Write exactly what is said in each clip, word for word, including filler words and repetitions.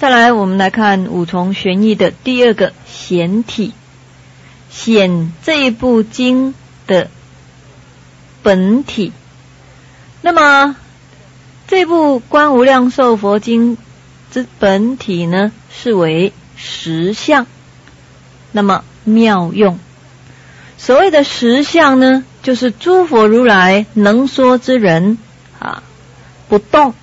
再来我们来看五重玄义的第二个显体。显这一部经的本体。那么这部观无量寿佛经之本体呢，是为实相，那么妙用。所谓的实相呢，就是诸佛如来能说之人啊，不动。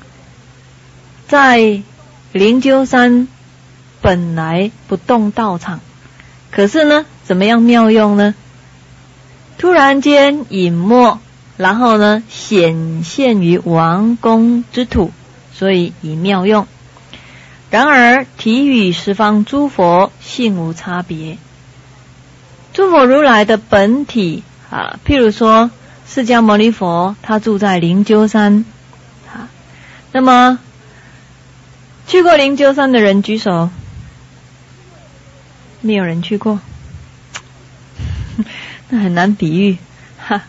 在灵鹫山本来不动道场，可是呢，怎么样妙用呢？突然间隐没，然后呢显现于王宫之土，所以以妙用。然而体与十方诸佛性无差别。诸佛如来的本体啊，譬如说释迦牟尼佛，他住在灵鹫山啊。那么去过灵鹫山的人举手。没有人去过，那很难比喻哈。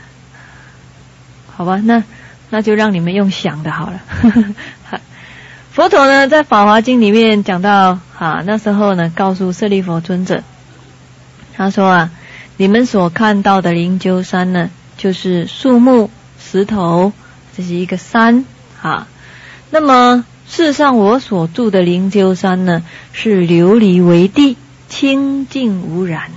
好吧，那那就让你们用想的好了。佛陀呢，在《法华经》里面讲到啊，那时候呢，告诉舍利弗尊者，他说啊，你们所看到的灵鹫山呢，就是树木、石头，这是一个山啊。那么事实上，我所住的灵鹫山呢，是琉璃为地，清净无染。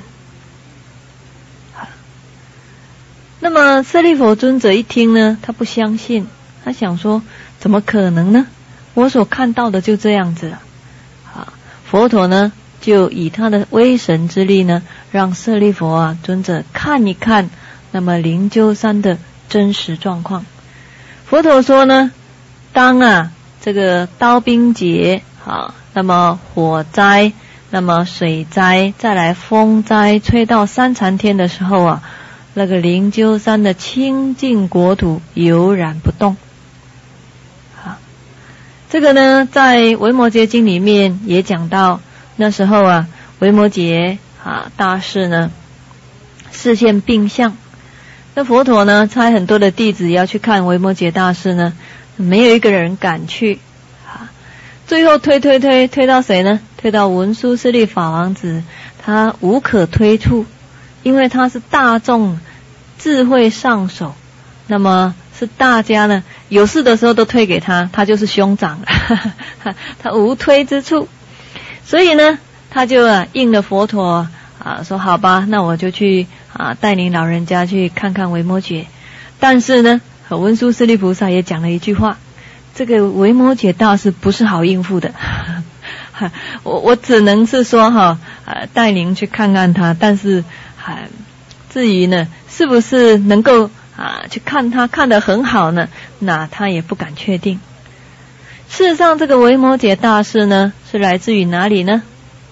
那么舍利弗尊者一听呢，他不相信，他想说，怎么可能呢？我所看到的就这样子了。啊，佛陀呢，就以他的威神之力呢，让舍利弗啊尊者看一看，那么灵鹫山的真实状况。佛陀说呢，当啊这个刀兵劫啊，那么火灾，那么水灾，再来风灾，吹到三禅天的时候啊，那个灵鹫山的清净国土悠然不动。啊，这个呢，在《维摩诘经》里面也讲到，那时候啊，维摩诘啊大士呢，示现病相。那佛陀呢，差很多的弟子要去看维摩诘大士呢，没有一个人敢去。啊，最后推推推推到谁呢？推到文殊师利法王子，他无可推出，因为他是大众智慧上首，那么是大家呢有事的时候都推给他，他就是兄长了，他无推之处。所以呢，他就啊应了佛陀啊，说好吧，那我就去啊带领老人家去看看维摩诘。但是呢，文殊师利菩萨也讲了一句话，这个维摩诘大师不是好应付的。我我只能是说哈，呃，带您去看看他，但是啊，至于呢，是不是能够啊去看他看得很好呢？那他也不敢确定。事实上，这个维摩诘大师呢，是来自于哪里呢？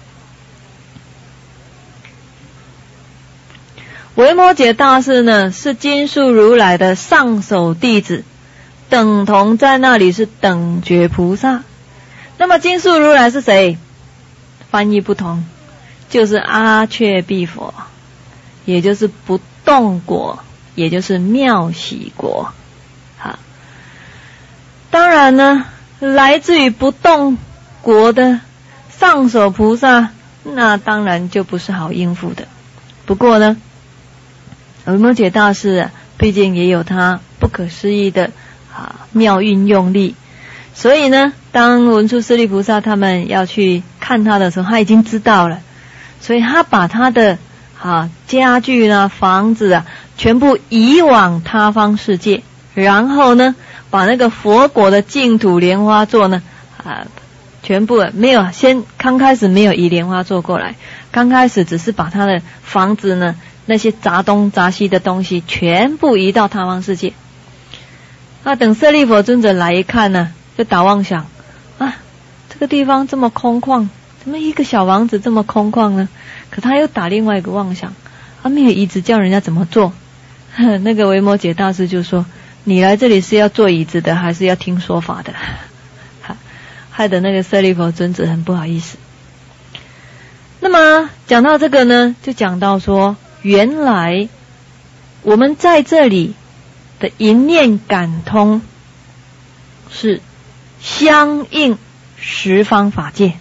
维摩诘大师呢，是金树如来的上首弟子，等同在那里是等觉菩萨。那么金树如来是谁？翻译不同，就是阿阙辟佛，也就是不动国，也就是妙喜国。好，当然呢，来自于不动国的上首菩萨，那当然就不是好应付的。不过呢，维摩诘大师啊，毕竟也有他不可思议的啊妙运用力，所以呢，当文殊师利菩萨他们要去看他的时候，他已经知道了，所以他把他的啊家具呢、房子啊，全部移往他方世界，然后呢，把那个佛国的净土莲花座呢啊，全部没有先刚开始没有移莲花座过来，刚开始只是把他的房子呢那些杂东杂西的东西全部移到他方世界。那等舍利弗尊者来一看呢，就打妄想啊，这个地方这么空旷，怎么一个小房子这么空旷呢？可他又打另外一个妄想，啊，没有椅子叫人家怎么坐？那个维摩诘大师就说，你来这里是要坐椅子的，还是要听说法的？害得那个舍利弗尊者很不好意思。那么讲到这个呢，就讲到说，原来我们在这里的一念感通是相应十方法界。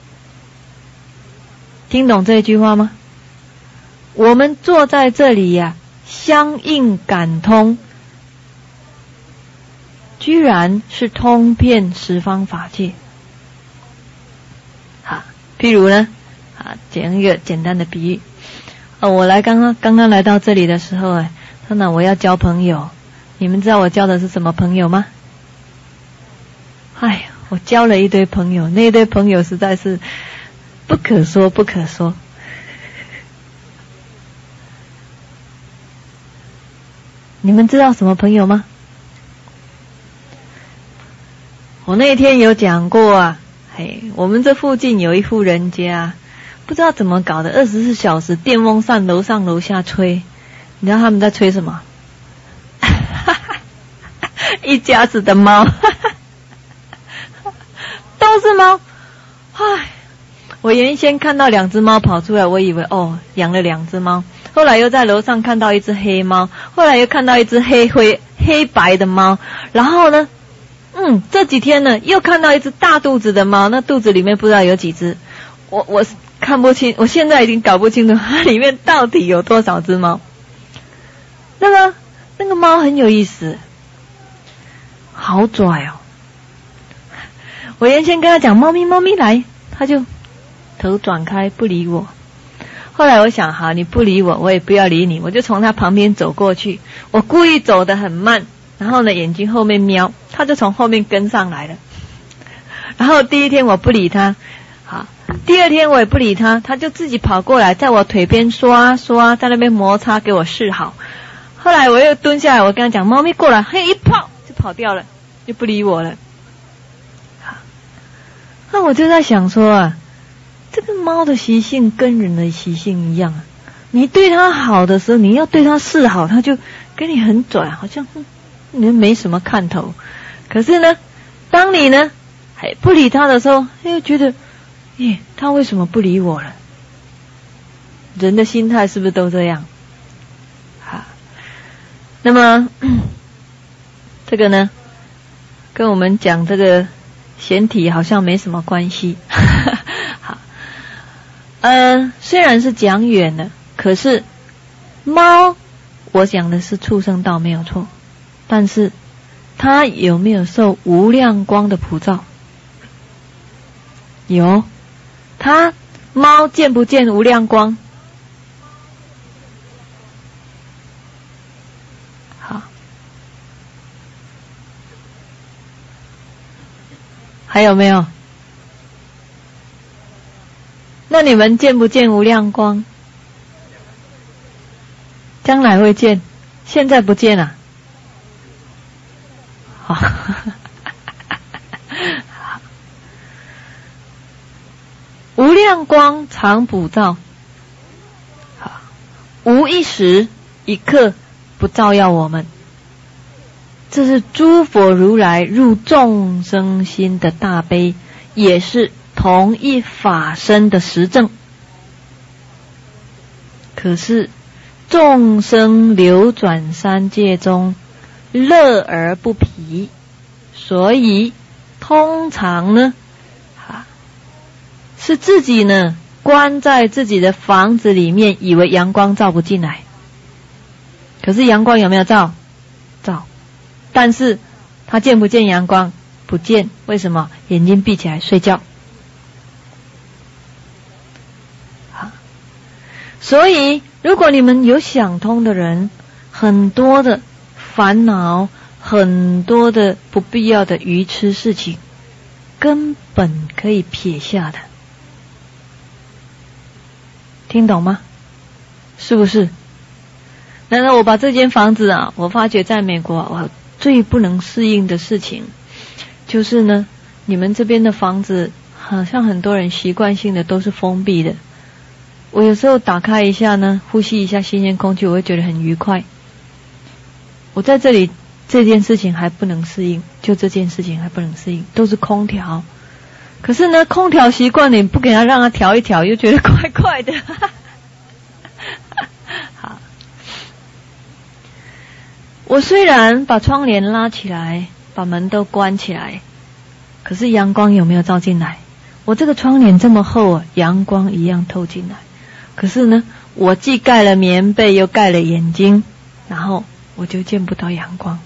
听懂这句话吗？我们坐在这里呀、啊，相应感通，居然是通遍十方法界。好，譬如呢，啊，讲一个简单的比喻。哦，我来刚刚刚刚来到这里的时候，哎，他呢我要交朋友，你们知道我交的是什么朋友吗？哎，我交了一堆朋友，那一堆朋友实在是不可说不可说。你们知道什么朋友吗？我那天有讲过啊，嘿，我们这附近有一户人家，不知道怎么搞的，二十四小时电风扇楼上楼下吹，你知道他们在吹什么？一家子的猫，都是猫。唉，我原先看到两只猫跑出来，我以为哦养了两只猫，后来又在楼上看到一只黑猫，后来又看到一只黑灰黑白的猫，然后呢，嗯，这几天呢又看到一只大肚子的猫，那肚子里面不知道有几只，我我看不清，我现在已经搞不清楚它里面到底有多少只猫。那么那个猫很有意思，好拽哦！我原先跟他讲猫咪猫咪来，他就头转开不理我。后来我想，好，你不理我，我也不要理你，我就从他旁边走过去。我故意走得很慢，然后呢眼睛后面瞄，他就从后面跟上来了。然后第一天我不理他，好，第二天我也不理他，他就自己跑过来，在我腿边刷刷，在那边摩擦给我示好。后来我又蹲下来，我跟他讲，猫咪过来，嘿，一跑就跑掉了，就不理我了。好，那我就在想说啊，这个猫的习性跟人的习性一样啊，你对它好的时候，你要对它示好，它就跟你很拽，好像你没什么看头。可是呢，当你呢还不理它的时候，又觉得，耶，它为什么不理我了？人的心态是不是都这样？好，那么这个呢，跟我们讲这个显体好像没什么关系。好。呃，虽然是讲远了，可是猫，我讲的是畜生道没有错，但是它有没有受无量光的普照？有。它猫见不见无量光？好，还有没有？那你们见不见无量光？将来会见，现在不见啊。好，无量光常普照，好，无一时一刻不照耀我们。这是诸佛如来入众生心的大悲，也是同一法身的实证。可是众生流转三界中，乐而不疲，所以通常呢，啊，是自己呢关在自己的房子里面，以为阳光照不进来。可是阳光有没有照？照。但是他见不见阳光？不见。为什么？眼睛闭起来睡觉。所以如果你们有想通的人，很多的烦恼，很多的不必要的愚痴事情，根本可以撇下的。听懂吗？是不是？难道我把这间房子啊，我发觉在美国啊，我最不能适应的事情就是呢，你们这边的房子好像很多人习惯性的都是封闭的。我有时候打开一下呢，呼吸一下新鲜空气，我会觉得很愉快。我在这里这件事情还不能适应，就这件事情还不能适应，都是空调。可是呢，空调习惯你不给他让他调一调，又觉得怪怪的。好，我虽然把窗帘拉起来，把门都关起来， 可是阳光有没有照进来？我这个窗帘这么厚啊，阳光一样透进来。可是呢，我既盖了棉被又盖了眼睛，然后我就见不到阳光。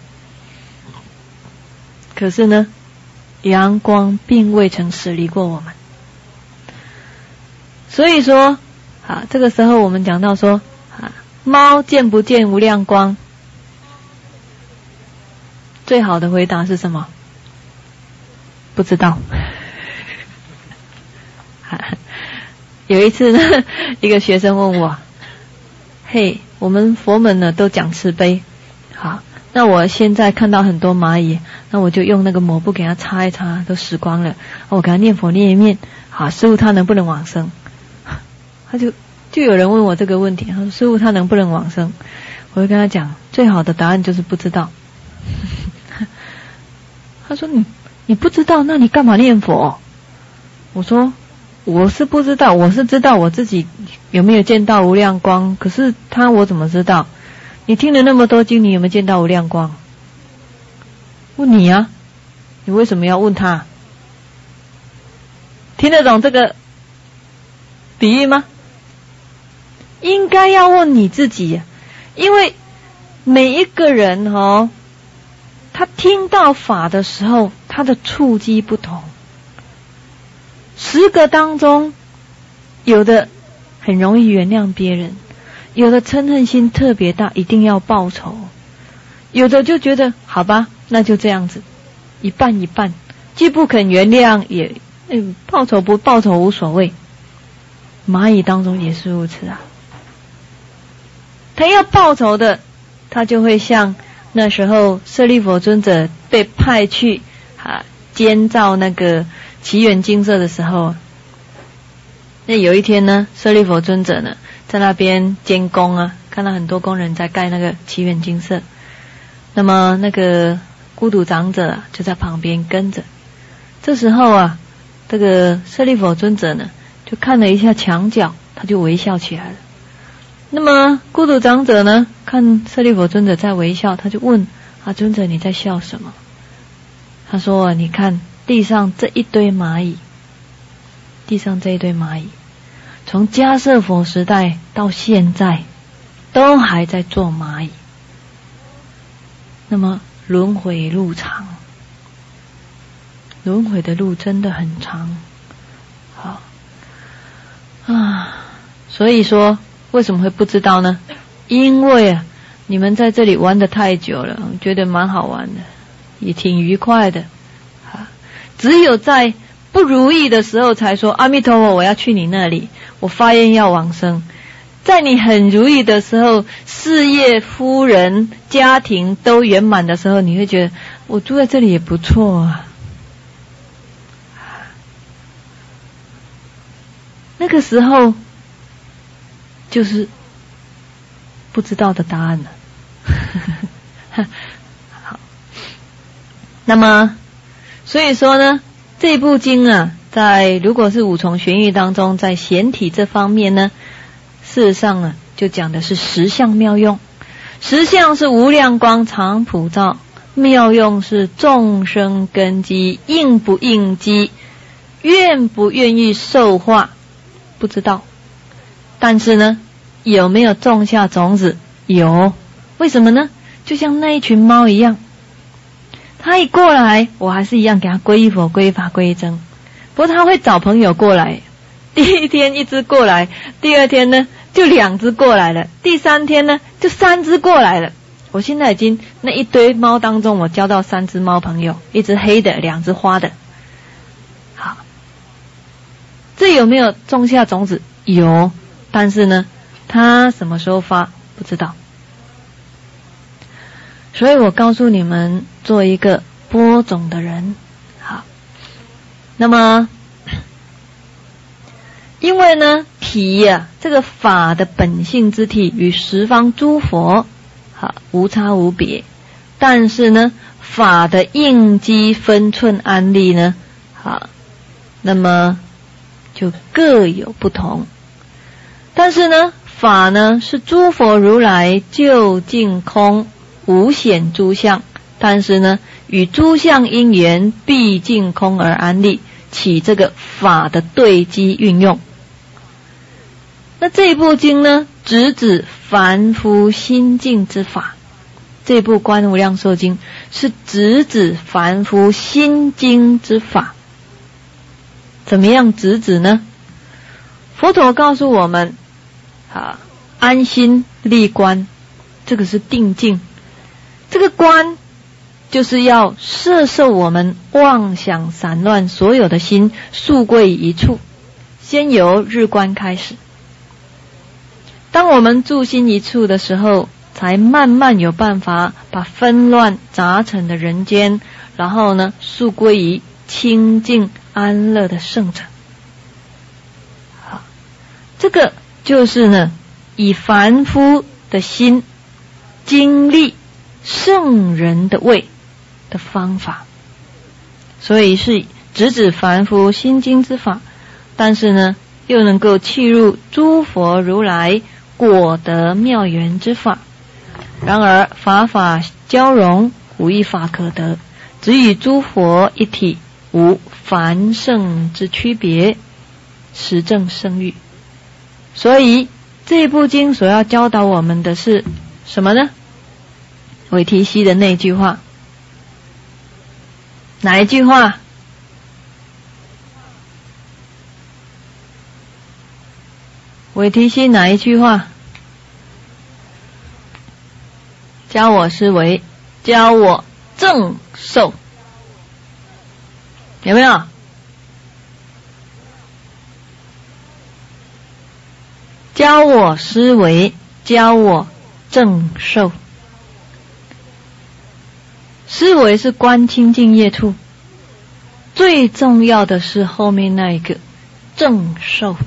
可是呢，阳光并未曾驶离过我们。所以说啊，这个时候我们讲到说啊，猫见不见无量光？最好的回答是什么？不知道。有一次呢，一个学生问我，嘿，我们佛门呢都讲慈悲，好，那我现在看到很多蚂蚁，那我就用那个抹布给它擦一擦，都死光了，我给它念佛念一念，好，师父他能不能往生？他就就有人问我这个问题，他说师父他能不能往生？我就跟他讲，最好的答案就是不知道。他说你你不知道，那你干嘛念佛？我说我是不知道，我是知道我自己有没有见到无量光，可是他我怎么知道？你听了那么多经，你有没有见到无量光？问你啊，你为什么要问他？听得懂这个比喻吗？应该要问你自己，因为每一个人哦，他听到法的时候，他的触机不同。十个当中，有的很容易原谅别人，有的嗔恨心特别大，一定要报仇，有的就觉得好吧，那就这样子，一半一半，既不肯原谅，也嗯报仇不报仇无所谓。蚂蚁当中也是如此啊，他要报仇的，他就会像那时候舍利弗尊者被派去啊监造那个祇园精舍的时候，那有一天呢，舍利弗尊者呢在那边监工啊，看到很多工人在盖那个祇园精舍，那么那个孤独长者啊就在旁边跟着。这时候啊，这个舍利弗尊者呢就看了一下墙角，他就微笑起来了。那么孤独长者呢看舍利弗尊者在微笑，他就问啊，尊者你在笑什么？他说你看地上这一堆蚂蚁，地上这一堆蚂蚁从迦叶佛时代到现在都还在做蚂蚁，那么轮回路长，轮回的路真的很长。好啊，所以说为什么会不知道呢？因为啊你们在这里玩得太久了，觉得蛮好玩的，也挺愉快的啊，只有在不如意的时候才说阿弥陀佛我要去你那里，我发愿要往生。在你很如意的时候，事业夫人家庭都圆满的时候，你会觉得我住在这里也不错啊。那个时候就是不知道的答案了。好，那么所以说呢，这部经啊，在如果是五重玄义当中，在显体这方面呢，事实上啊，就讲的是实相妙用。实相是无量光常普照，妙用是众生根基，应不应机，愿不愿意受化，不知道。但是呢，有没有种下种子？有。为什么呢？就像那一群猫一样，它一过来，我还是一样给它皈依佛、皈依法、皈依僧。不过它会找朋友过来，第一天一只过来，第二天呢就两只过来了，第三天呢就三只过来了。我现在已经那一堆猫当中，我交到三只猫朋友，一只黑的，两只花的。好，这有没有种下种子？有，但是呢，它什么时候发不知道。所以我告诉你们，做一个播种的人。好，那么因为呢体呀、啊，这个法的本性之体与十方诸佛好无差无别，但是呢法的应机分寸安立呢好，那么就各有不同。但是呢法呢是诸佛如来究竟空无显诸相，但是呢与诸相因缘毕竟空而安立，起这个法的对机运用。那这部经呢，直指凡夫心境之法。这部观无量寿经是直指凡夫心经之法。怎么样直指呢？佛陀告诉我们，啊，安心立观，这个是定境。这个观就是要摄受我们妄想散乱所有的心，速归一处。先由日观开始。当我们住心一处的时候，才慢慢有办法把纷乱杂陈的人间，然后呢，速归于清净安乐的圣者。好，这个就是呢，以凡夫的心经历圣人的位的方法，所以是直指凡夫心经之法，但是呢，又能够契入诸佛如来果德妙缘之法。然而法法交融，无一法可得，只与诸佛一体，无凡圣之区别，实证圣誉。所以这部经所要教导我们的是什么呢？韦提希的那句话，哪一句话？韦提希哪一句话？教我思维，教我正受，有没有？教我思维，教我正受。思维是观清净业处，最重要的是后面那一个正受。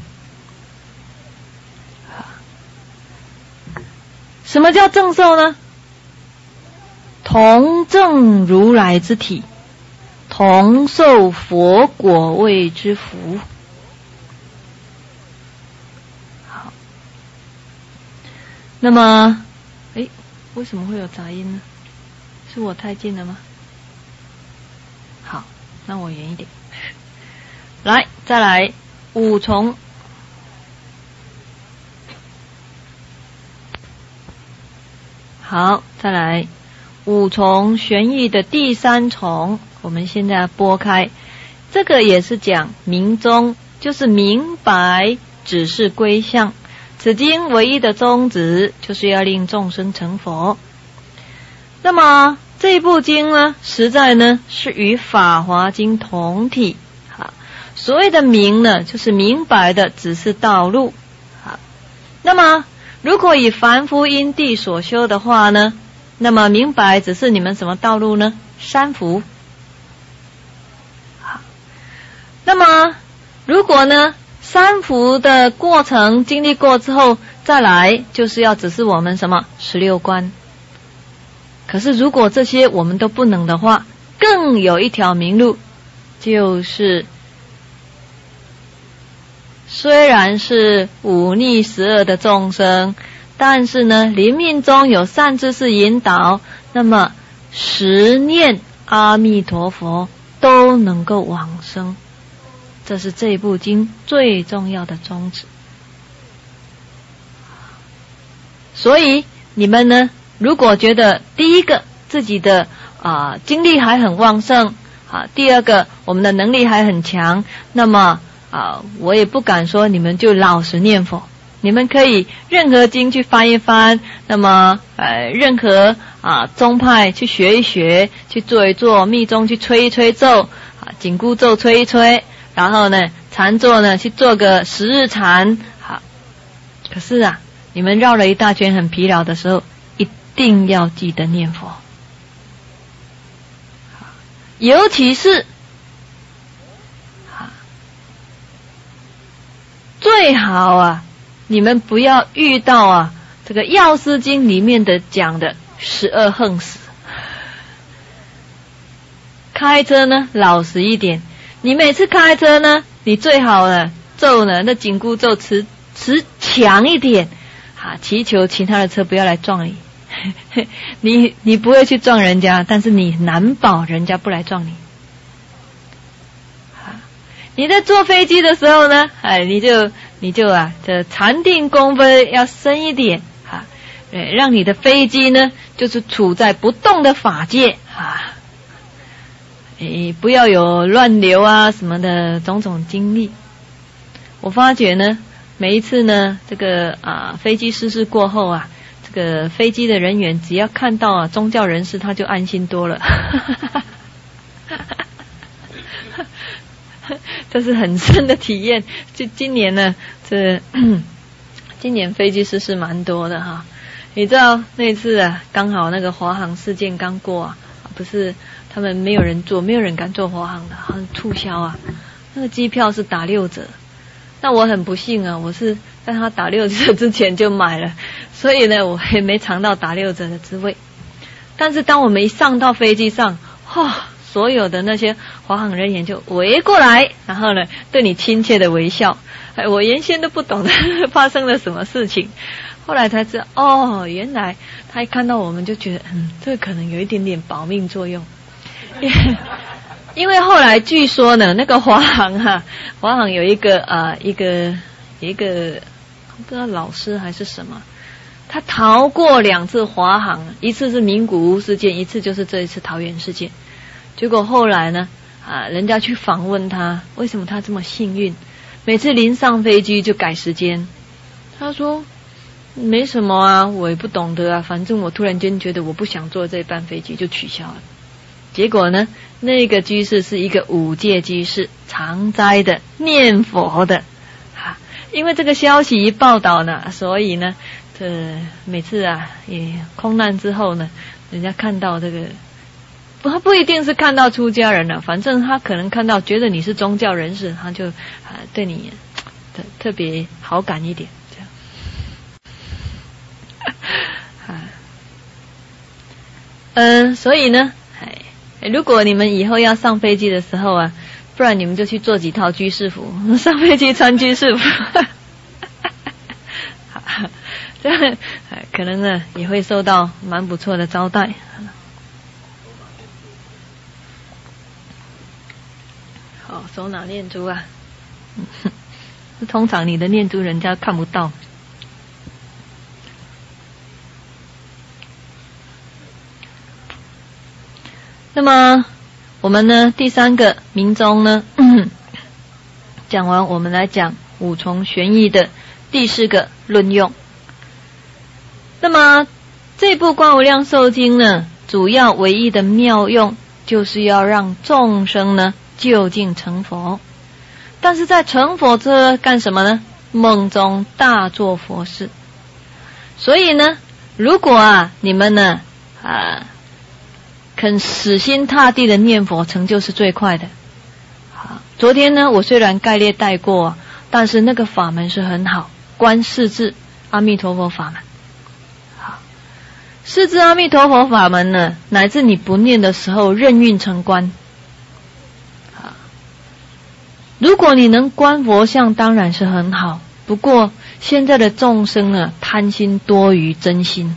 什么叫正受呢？同证如来之体，同受佛果位之福。好，那么，诶，为什么会有杂音呢？是我太近了吗？好，那我远一点。来，再来五重。好，再来。五重玄义的第三重，我们现在拨开，这个也是讲明宗，就是明白只是归向。此经唯一的宗旨就是要令众生成佛。那么这部经呢，实在呢是与法华经同体。好，所谓的明呢，就是明白的只是道路。好，那么如果以凡夫因地所修的话呢，那么明白只是你们什么道路呢？三福。好，那么如果呢三福的过程经历过之后，再来就是要只是我们什么十六观。可是如果这些我们都不能的话，更有一条明路，就是虽然是忤逆十恶的众生，但是呢，临命中有善知识引导，那么十念阿弥陀佛都能够往生。这是这部经最重要的宗旨。所以你们呢，如果觉得第一个自己的啊、呃、精力还很旺盛啊，第二个我们的能力还很强，那么啊、呃、我也不敢说你们就老实念佛。你们可以任何经去翻一翻，那么呃任何啊宗派去学一学，去做一做，密宗去吹一吹咒啊，紧箍咒吹一吹，然后呢禅坐呢去做个十日禅。好，可是啊你们绕了一大圈很疲劳的时候，一定要记得念佛。尤其是最好啊你们不要遇到啊这个药师经里面的讲的十二横死。开车呢老实一点，你每次开车呢，你最好呢咒呢那紧箍咒持持强一点啊，祈求其他的车不要来撞你。 你你不会去撞人家，但是你难保人家不来撞你。你在坐飞机的时候呢，哎，你就你就啊，这禅定功夫要深一点啊，哎，让你的飞机呢，就是处在不动的法界啊，哎，不要有乱流啊什么的种种经历。我发觉呢，每一次呢，这个啊飞机失事过后啊，这个飞机的人员只要看到啊宗教人士，他就安心多了。这是很深的体验。就今年呢，这今年飞机失事蛮多的哈。你知道那次啊，刚好那个华航事件刚过啊，不是他们没有人坐，没有人敢坐华航的，很促销啊，那个机票是打六折。那我很不幸啊，我是在他打六折之前就买了，所以呢，我也没尝到打六折的滋味。但是当我们一上到飞机上，哇！所有的那些华航人员就围过来，然后呢，对你亲切的微笑。哎，我原先都不懂得发生了什么事情，后来才知道，哦，原来他一看到我们就觉得，嗯，这可能有一点点保命作用。因为后来据说呢，那个华航哈、啊，华航有一个啊、呃，一个一个不知道老师还是什么，他逃过两次华航，一次是名古屋事件，一次就是这一次桃园事件。结果后来呢，啊，人家去访问他，为什么他这么幸运？每次临上飞机就改时间。他说没什么啊，我也不懂得啊，反正我突然间觉得我不想坐这班飞机，就取消了。结果呢，那个居士是一个五戒居士，常斋的，念佛的，啊，因为这个消息一报道呢，所以呢，这每次啊，也空难之后呢，人家看到这个。他不一定是看到出家人了，反正他可能看到觉得你是宗教人士，他就啊、呃、对你特特别好感一点，这样。啊，嗯，所以呢，哎，如果你们以后要上飞机的时候啊，不然你们就去做几套居士服，上飞机穿居士服，这样可能呢也会受到蛮不错的招待。哦，手拿念珠啊，通常你的念珠人家看不到。那么我们呢，第三个明宗呢，讲完，我们来讲五重玄义的第四个论用。那么这部《观无量寿经》呢，主要唯一的妙用，就是要让众生呢究竟成佛。但是在成佛之后干什么呢？梦中大做佛事。所以呢，如果啊你们呢啊肯死心塌地的念佛，成就是最快的。好，昨天呢我虽然概略带过，但是那个法门是很好，观世智阿弥陀佛法门。好，世智阿弥陀佛法门呢，乃至你不念的时候任运成观。如果你能观佛像，当然是很好。不过现在的众生啊，贪心多于真心。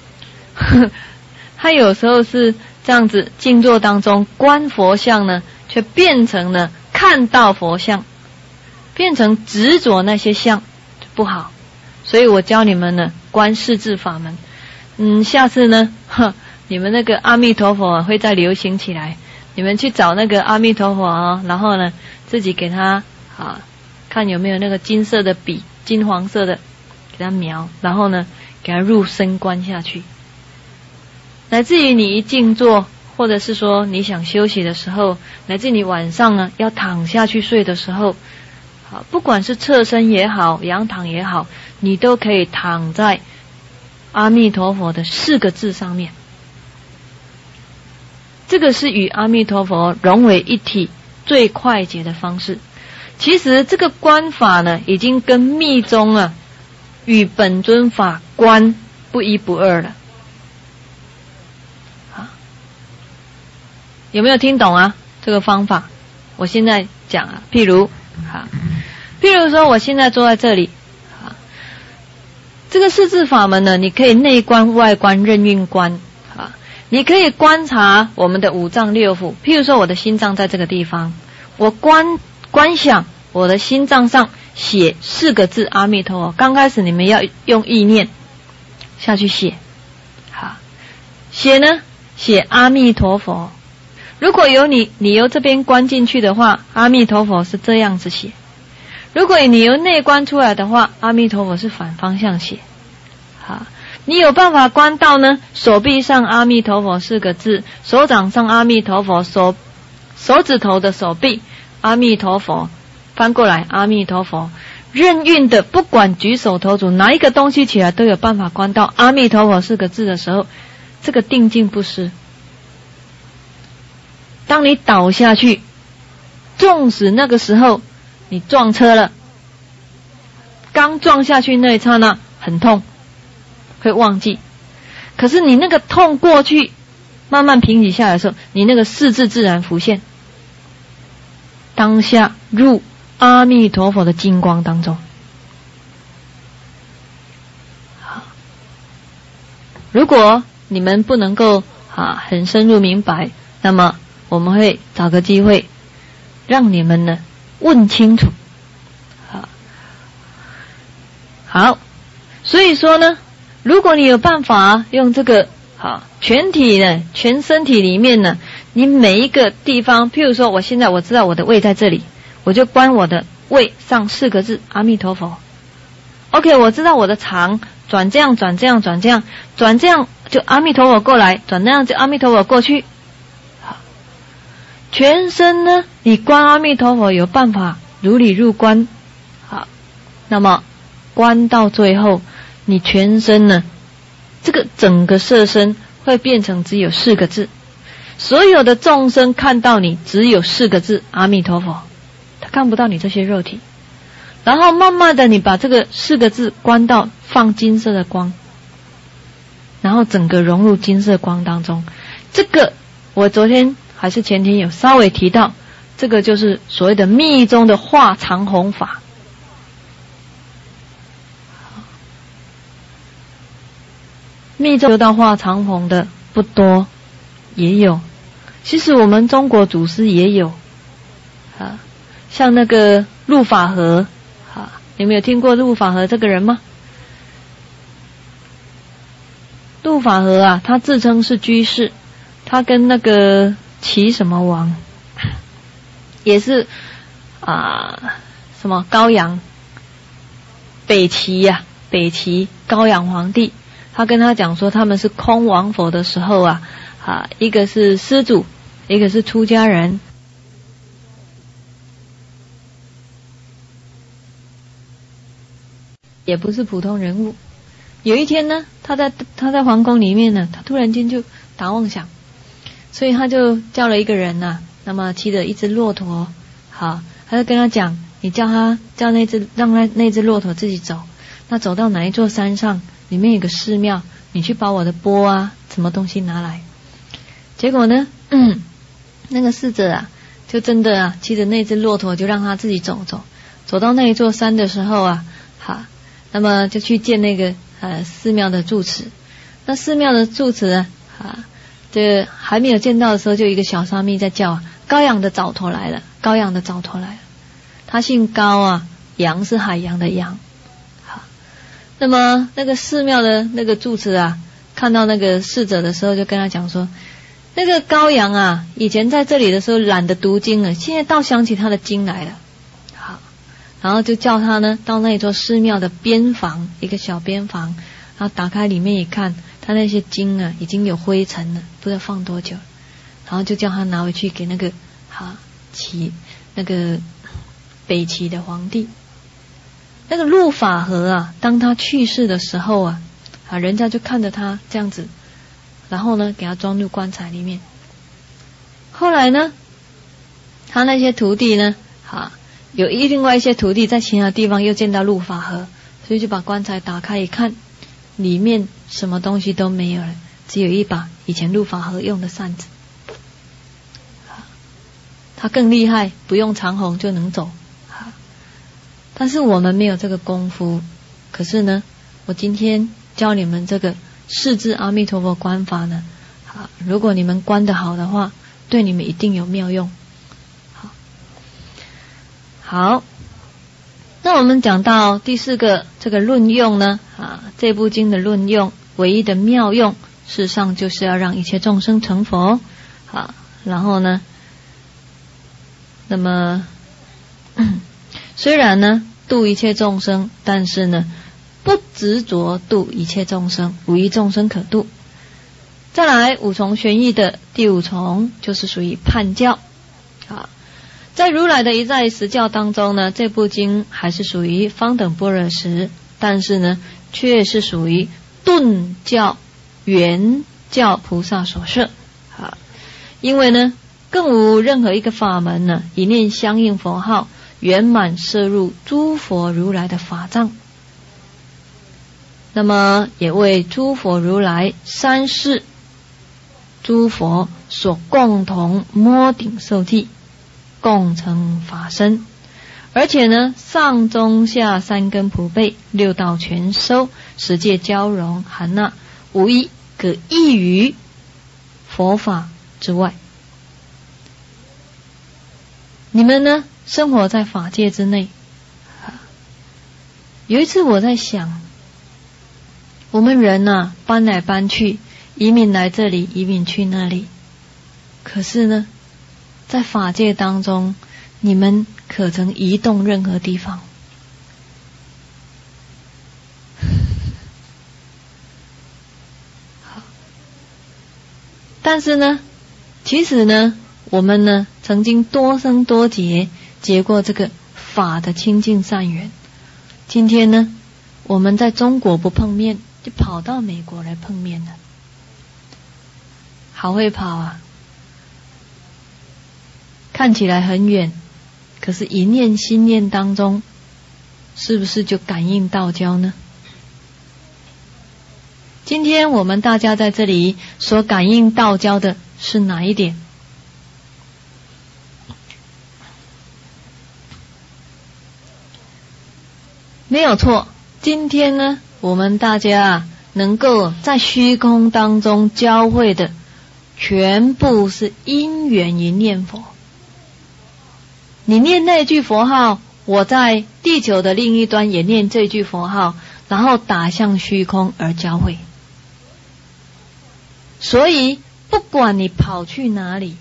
他有时候是这样子，静坐当中观佛像呢，却变成了看到佛像，变成执着那些相，不好。所以我教你们呢，观世智法门。嗯，下次呢，呵，你们那个阿弥陀佛、啊、会再流行起来。你们去找那个阿弥陀佛啊，然后呢，自己给他啊，看有没有那个金色的笔，金黄色的，给他描，然后呢，给他入深观下去。乃至于你一静坐，或者是说你想休息的时候，乃至你晚上呢要躺下去睡的时候，好，不管是侧身也好，仰躺也好，你都可以躺在阿弥陀佛的四个字上面。这个是与阿弥陀佛融为一体最快捷的方式。其实这个观法呢，已经跟密宗啊与本尊法观不一不二了。好，有没有听懂啊？这个方法，我现在讲啊。譬如，好，譬如说我现在坐在这里，好， 这个四字法门呢，你可以内观、外观、任运观啊。你可以观察我们的五脏六腑，譬如说我的心脏在这个地方，我观观想我的心脏上写四个字阿弥陀佛。刚开始你们要用意念下去写，好，写呢写阿弥陀佛。如果由你你由这边观进去的话，阿弥陀佛是这样子写；如果你由内观出来的话，阿弥陀佛是反方向写。好，你有办法观到呢，手臂上阿弥陀佛四个字，手掌上阿弥陀佛，手手指头的手臂阿弥陀佛，翻过来阿弥陀佛，任运的不管举手投足拿一个东西起来都有办法观到阿弥陀佛四个字的时候，这个定境不失。当你倒下去，纵使那个时候你撞车了，刚撞下去那一刹那很痛，会忘记，可是你那个痛过去慢慢平息下来的时候，你那个四字自然浮现，当下入阿弥陀佛的金光当中。好，如果你们不能够啊很深入明白，那么我们会找个机会让你们呢问清楚。好，好，所以说呢，如果你有办法用这个好全体呢，全身体里面呢，你每一个地方，譬如说我现在我知道我的胃在这里，我就观我的胃上四个字阿弥陀佛。 OK， 我知道我的肠转这样转这样转这样转这样就阿弥陀佛过来，转那样就阿弥陀佛过去。好，全身呢你观阿弥陀佛有办法如理入观。好，那么观到最后你全身呢这个整个色身会变成只有四个字，所有的众生看到你只有四个字阿弥陀佛，他看不到你这些肉体。然后慢慢的你把这个四个字观到放金色的光，然后整个融入金色光当中。这个我昨天还是前天有稍微提到，这个就是所谓的密宗的化长虹法。密宗修到化长虹的不多，也有，其实我们中国祖师也有啊，像那个陆法和啊，你们有听过陆法和这个人吗？陆法和啊，他自称是居士，他跟那个齐什么王也是啊什么高阳北齐呀、啊，北齐高阳皇帝，他跟他讲说他们是空王佛的时候啊啊，一个是施主，一个是出家人。也不是普通人物。有一天呢，他在他在皇宫里面呢，他突然间就打妄想，所以他就叫了一个人呐、啊，那么骑着一只骆驼，好，他就跟他讲，你叫他叫那只让那那只骆驼自己走，那走到哪一座山上，里面有个寺庙，你去把我的钵啊，什么东西拿来。结果呢，嗯，那个侍者啊，就真的啊，骑着那只骆驼就让他自己走走，走到那一座山的时候啊，好。那么就去见那个呃寺庙的住持，那寺庙的住持呢啊，这还没有见到的时候，就一个小沙弥在叫啊，高阳的早头来了，高阳的早头来了。他姓高啊，阳是海洋的洋。好，那么那个寺庙的那个住持啊，看到那个侍者的时候，就跟他讲说，那个高阳啊，以前在这里的时候懒得读经了，现在倒想起他的经来了。然后就叫他呢到那座寺庙的边房，一个小边房，然后打开里面一看，他那些经啊已经有灰尘了，不知道放多久，然后就叫他拿回去给那个哈齐那个北齐的皇帝。那个陆法和啊，当他去世的时候啊，啊人家就看着他这样子，然后呢给他装入棺材里面。后来呢，他那些徒弟呢，哈。有一另外一些徒弟在其他地方又见到陆法和，所以就把棺材打开一看，里面什么东西都没有了，只有一把以前陆法和用的扇子。他更厉害，不用长虹就能走。但是我们没有这个功夫，可是呢， 我今天教你们这个四字阿弥陀佛观法呢，好，如果你们观得好的话，对你们一定有妙用。好，好，那我们讲到第四个这个论用呢，啊，这部经的论用唯一的妙用，事实上就是要让一切众生成佛。好，然后呢，那么虽然呢度一切众生，但是呢不执着度一切众生，无一众生可度。再来五重玄义的第五重就是属于判教。啊，在如来的一再实教当中呢，这部经还是属于方等般若时，但是呢却是属于顿教圆教菩萨所设。啊，因为呢更无任何一个法门呢一念相应佛号圆满摄入诸佛如来的法藏，那么也为诸佛如来三世诸佛所共同摸顶受记，共成法身，而且呢上中下三根普被，六道全收，十界交融含纳，无一可异于佛法之外。你们呢生活在法界之内。有一次我在想，我们人啊搬来搬去，移民来这里，移民去那里，可是呢在法界当中，你们可曾移动任何地方？但是呢其实呢我们呢曾经多生多劫结过这个法的清净善缘，今天呢我们在中国不碰面，就跑到美国来碰面了，好会跑啊！看起来很远，可是一念心念当中，是不是就感应道交呢？今天我们大家在这里所感应道交的是哪一点？没有错，今天呢我们大家啊能够在虚空当中交汇的全部是因缘一念佛。你念那句佛号，我在地球的另一端也念这句佛号，然后打向虚空而交汇。所以不管你跑去哪里，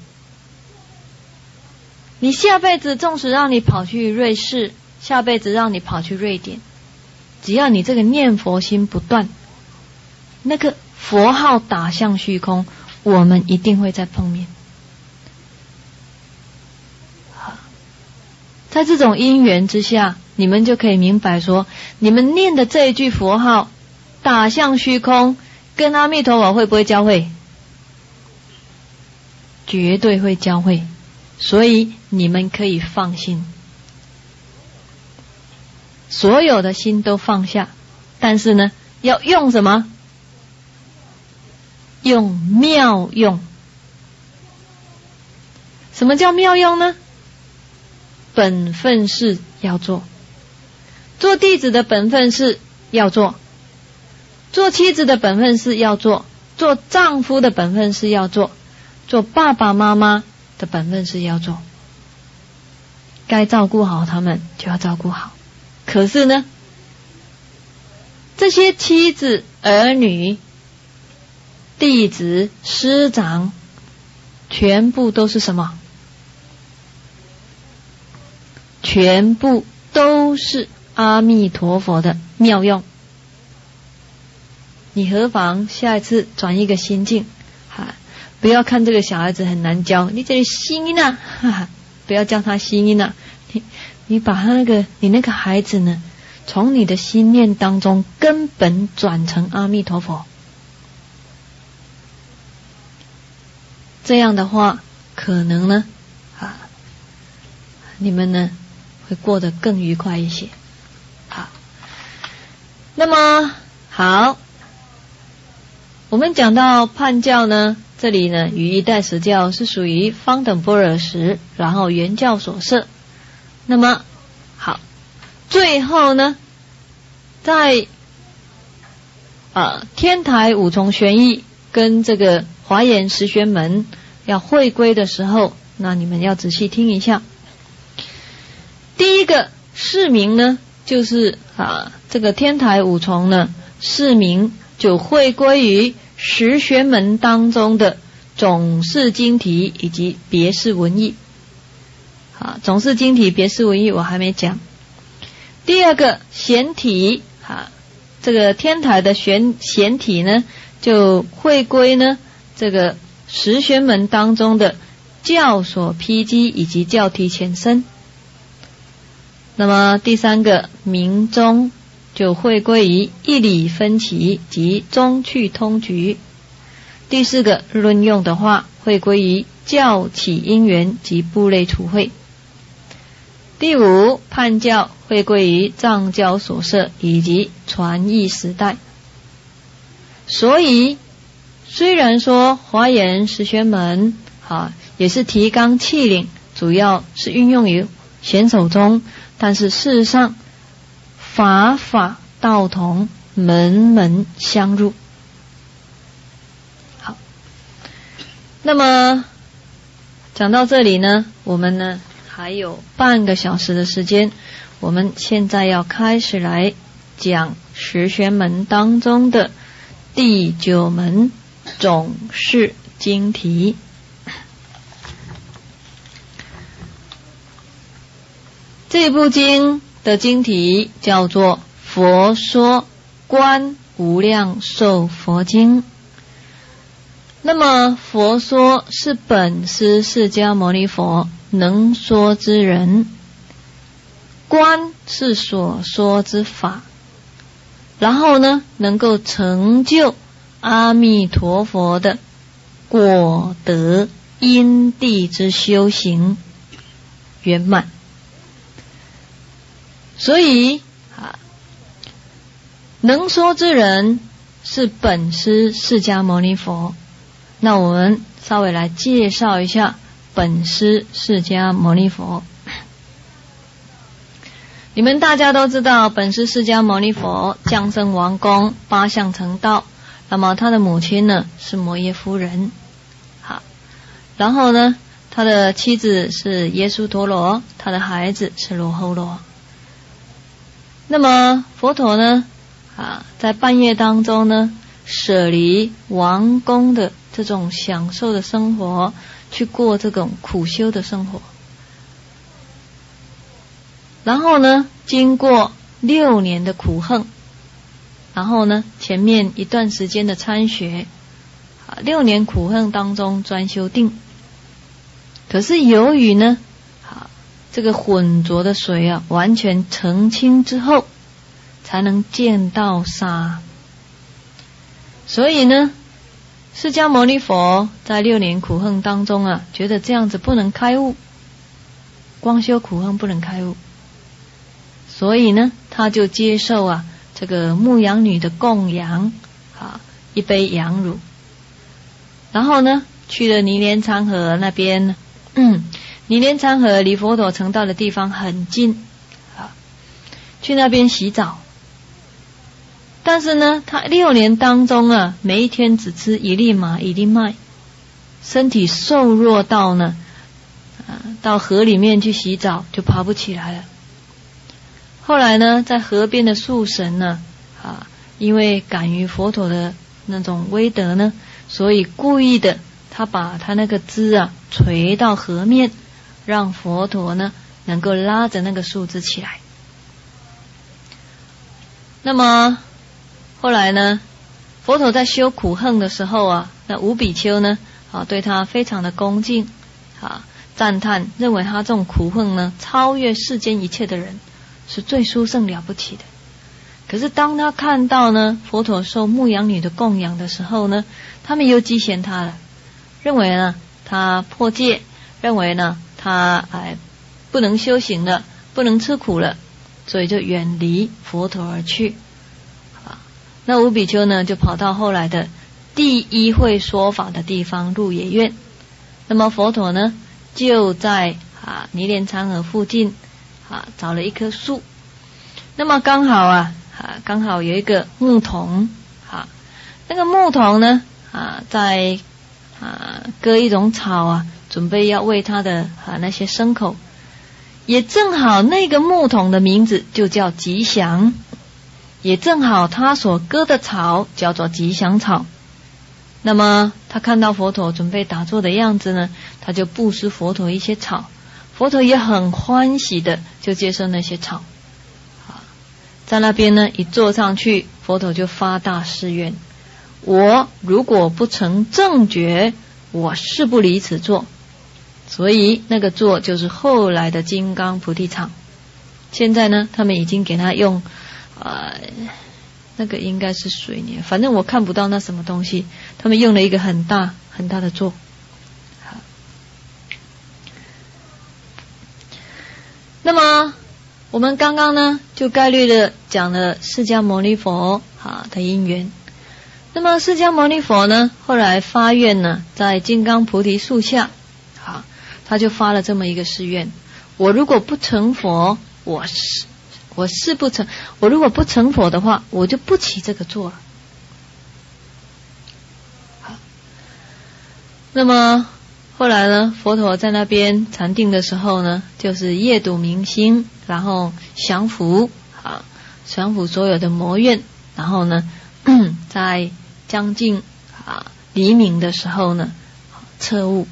你下辈子纵使让你跑去瑞士，下辈子让你跑去瑞典，只要你这个念佛心不断，那个佛号打向虚空，我们一定会再碰面。在这种因缘之下，你们就可以明白说，你们念的这一句佛号打向虚空，跟阿弥陀佛会不会交汇？绝对会交汇，所以你们可以放心，所有的心都放下。但是呢要用什么？用妙用。什么叫妙用呢？本分事要做，做弟子的本分事要做，做妻子的本分事要做，做丈夫的本分事要做，做爸爸妈妈的本分事要做，该照顾好他们就要照顾好。可是呢这些妻子、儿女、弟子、师长，全部都是什么？全部都是阿弥陀佛的妙用。你何妨下一次转一个心境，哈，不要看这个小孩子很难教，你这里心音啊，哈哈，不要叫他心音啊，你你把他那个你那个孩子呢，从你的心念当中根本转成阿弥陀佛。这样的话，可能呢，啊，你们呢会过得更愉快一些。好，那么好，我们讲到判教呢，这里呢于一代实教是属于方等般若时，然后圆教所设。那么好，最后呢在啊天台五重玄义跟这个华严十玄门要会归的时候，那你们要仔细听一下。第一个释名呢，就是啊这个天台五重呢释名就会归于十玄门当中的总释经题以及别释文义。啊，总释经题、别释文义我还没讲。第二个显体，啊，这个天台的玄显体呢，就会归呢这个十玄门当中的教所披基以及教体前身。那么第三个明中就会归于义理分歧及中去通局。第四个论用的话，会归于教起因缘及部类处会。第五判教会归于藏教所摄以及传译时代。所以虽然说华严十玄门啊也是提纲挈领，主要是运用于显手中，但是事实上法法道同，门门相入。好，那么讲到这里呢，我们呢还有半个小时的时间，我们现在要开始来讲十玄门当中的第九门总释经题。这部经的经题叫做佛说观无量寿佛经。那么佛说是本师释迦牟尼佛能说之人，观是所说之法，然后呢能够成就阿弥陀佛的果德因地之修行圆满。所以啊，能说之人是本师释迦牟尼佛。那我们稍微来介绍一下本师释迦牟尼佛。你们大家都知道，本师释迦牟尼佛降生王宫，八相成道。那么他的母亲呢是摩耶夫人，好，然后呢他的妻子是耶输陀罗，他的孩子是罗睺罗。那么佛陀呢啊在半夜当中呢舍离王宫的这种享受的生活，去过这种苦修的生活。然后呢经过六年的苦恨，然后呢前面一段时间的参学，啊六年苦恨当中专修定。可是由于呢啊这个浑浊的水啊完全澄清之后，才能见到沙。所以呢释迦牟尼佛在六年苦恨当中啊，觉得这样子不能开悟，光修苦恨不能开悟，所以呢他就接受啊这个牧羊女的供养，啊一杯羊乳，然后呢去了尼连参河那边，嗯，尼连参河离佛陀成道的地方很近，啊，去那边洗澡。但是呢他六年当中啊，每一天只吃一粒马一粒麦，身体瘦弱到呢啊到河里面去洗澡就爬不起来了。后来呢在河边的树神呢啊因为感于佛陀的那种威德呢，所以故意的他把他那个枝啊垂到河面，让佛陀呢能够拉着那个树枝起来。那么后来呢佛陀在修苦恨的时候啊，那五比丘呢啊对他非常的恭敬啊赞叹，认为他这种苦恨呢超越世间一切的人，是最殊胜了不起的。可是当他看到呢佛陀受牧羊女的供养的时候呢，他们又讥嫌他了，认为呢他破戒，认为呢他哎不能修行了，不能吃苦了，所以就远离佛陀而去。那五比丘呢就跑到后来的第一会说法的地方鹿野苑。那么佛陀呢就在啊尼连参河附近啊找了一棵树，那么刚好啊啊刚好有一个牧童啊那个牧童呢啊，在啊割一种草啊，准备要喂他的啊那些牲口，也正好那个牧童的名字就叫吉祥，也正好他所割的草叫做吉祥草。那么他看到佛陀准备打坐的样子呢，他就布施佛陀一些草，佛陀也很欢喜的就接受那些草。在那边呢，一坐上去，佛陀就发大誓愿：我如果不成正觉，我誓不离此座。所以那个座就是后来的金刚菩提场。现在呢，他们已经给他用呃那个应该是水泥，反正我看不到那什么东西，他们用了一个很大很大的座。那么我们刚刚呢就概略的讲了释迦牟尼佛啊的因缘。那么释迦牟尼佛呢后来发愿呢，在金刚菩提树下啊，他就发了这么一个誓愿：我如果不成佛，我是我是不成，我如果不成佛的话，我就不起这个座了。好，那么后来呢，佛陀在那边禅定的时候呢，就是夜睹明星，然后降伏啊，降伏所有的魔怨，然后呢，在将近啊黎明的时候呢，彻悟。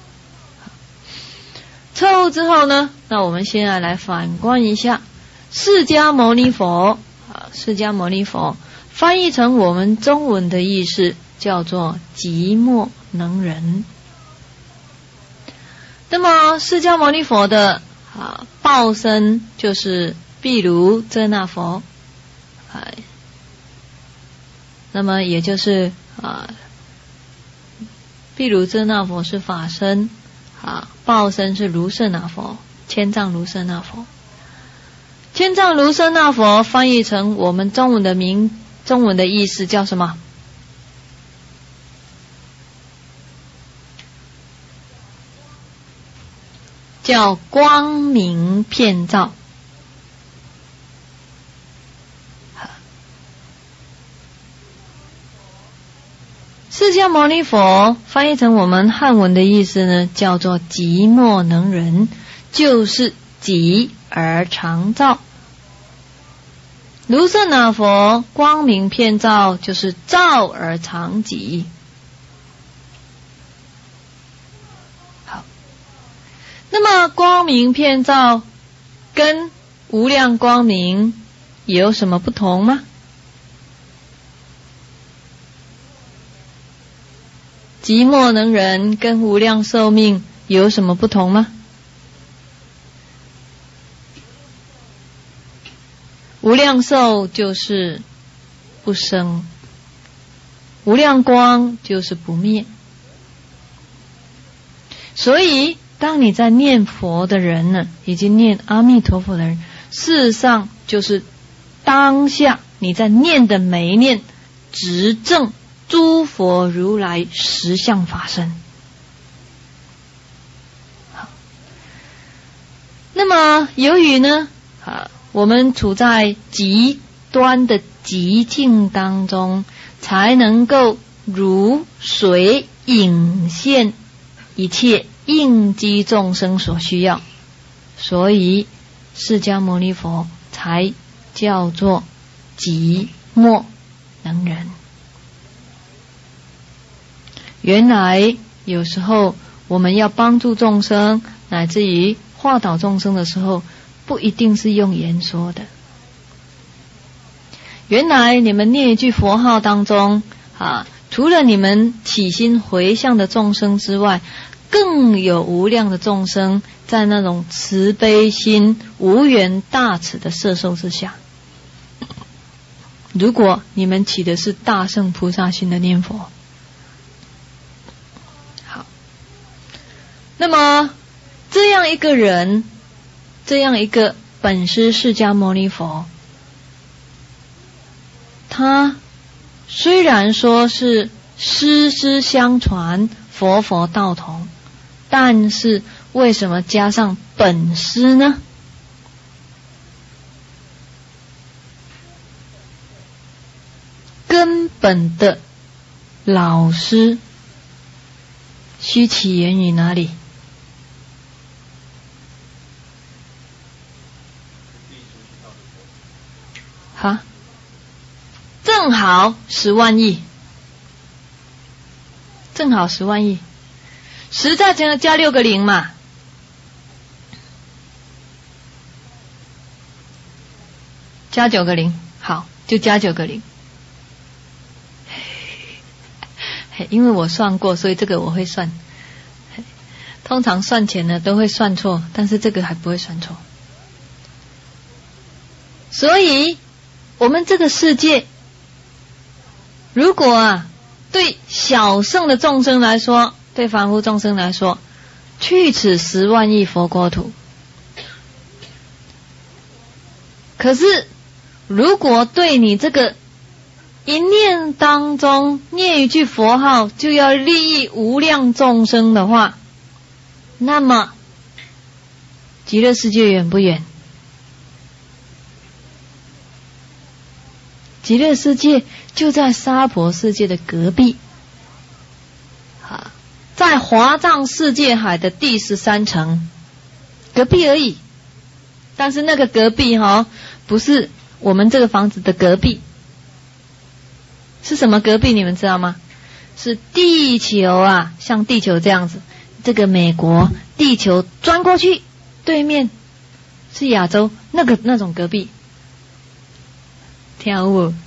彻悟之后呢，那我们现在来反观一下释迦牟尼佛啊，释迦牟尼佛翻译成我们中文的意思叫做寂寞能仁。那么释迦牟尼佛的啊报身就是毗卢遮那佛，啊，那么也就是啊毗卢遮那佛是法身，啊报身是卢舍那佛，千藏卢舍那佛。千藏卢舍那佛翻译成我们中文的名，中文的意思叫什么？叫光明遍照。释迦牟尼佛翻译成我们汉文的意思呢，叫做寂寞能仁，就是寂而常照。卢舍那佛光明遍照，就是照而常寂。好，那么光明遍照跟无量光明有什么不同吗？寂寞能仁跟无量寿命有什么不同吗？无量寿就是不生，无量光就是不灭。所以当你在念佛的人呢，以及念阿弥陀佛的人，事实上就是当下你在念的每一念，执证诸佛如来实相法身。好，那么由于呢啊我们处在极端的极境当中，才能够如水引现一切应机众生所需要，所以释迦牟尼佛才叫做寂寞能仁。原来有时候我们要帮助众生，乃至于化导众生的时候，不一定是用言说的。原来你们念一句佛号当中啊，除了你们起心回向的众生之外，更有无量的众生在那种慈悲心无缘大慈的摄受之下。如果你们起的是大乘菩萨心的念佛，好，那么这样一个人，这样一个本师释迦牟尼佛，他虽然说是师师相传，佛佛道同，但是为什么加上本师呢？根本的老师须起源于哪里？哈，正好十万亿，正好十万亿，十再加加六个零嘛，加九个零，好，就加九个零。因为我算过，所以这个我会算。通常算钱呢都会算错，但是这个还不会算错。所以我们这个世界，如果啊对小圣的众生来说，对凡夫众生来说，去此十万亿佛国土。可是如果对你这个一念当中念一句佛号就要利益无量众生的话，那么极乐世界远不远？极乐世界就在娑婆世界的隔壁，在华藏世界海的第十三层隔壁而已。但是那个隔壁哈，不是我们这个房子的隔壁，是什么隔壁？你们知道吗？是地球啊，像地球这样子，这个美国地球钻过去，对面是亚洲，那个那种隔壁。听有无？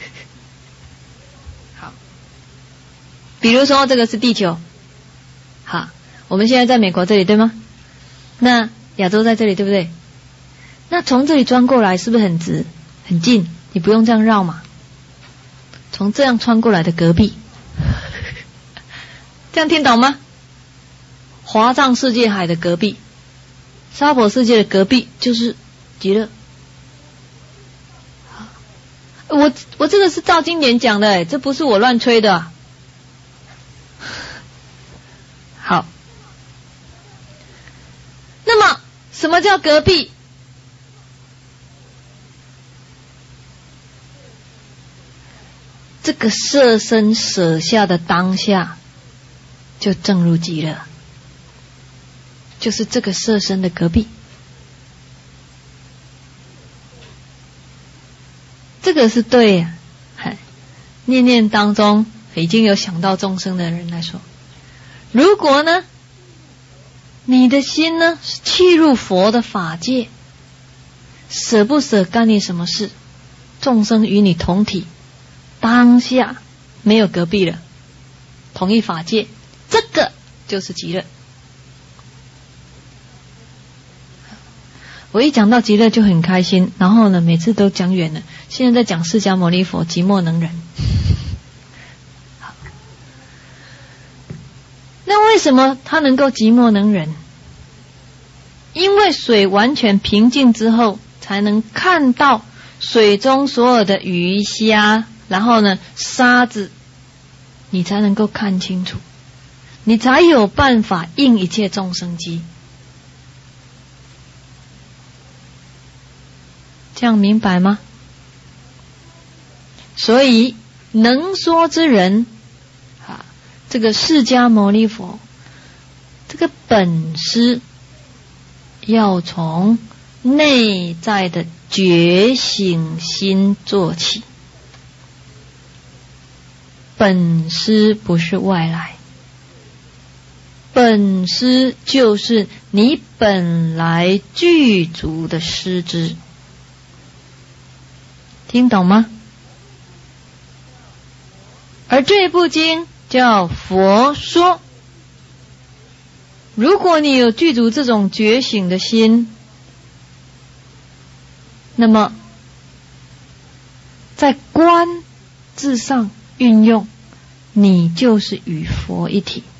好，比如说这个是地球，好，我们现在在美国这里对吗？那亚洲在这里对不对？那从这里钻过来是不是很直很近？你不用这样绕嘛。从这样穿过来的隔壁，这样听懂吗？华藏世界海的隔壁，娑婆世界的隔壁就是极乐。我我这个是照经典讲的，诶，这不是我乱吹的啊。好，那么什么叫隔壁？这个舍身舍下的当下，就正入极乐，就是这个舍身的隔壁。这个是对呀、啊，念念当中已经有想到众生的人来说，如果呢，你的心呢是契入佛的法界，舍不舍干你什么事？众生与你同体，当下没有隔壁了，同一法界，这个就是极乐。我一讲到极乐就很开心，然后呢每次都讲远了，现在在讲释迦牟尼佛寂寞能忍。好，那为什么他能够寂寞能忍？因为水完全平静之后，才能看到水中所有的鱼虾，然后呢沙子，你才能够看清楚，你才有办法应一切众生机。这样明白吗？所以能说之人啊，这个释迦牟尼佛这个本师要从内在的觉醒心做起，本师不是外来，本师就是你本来具足的师资。听懂吗？而这部经叫佛说，如果你有具足这种觉醒的心，那么在观字上运用，你就是与佛一体。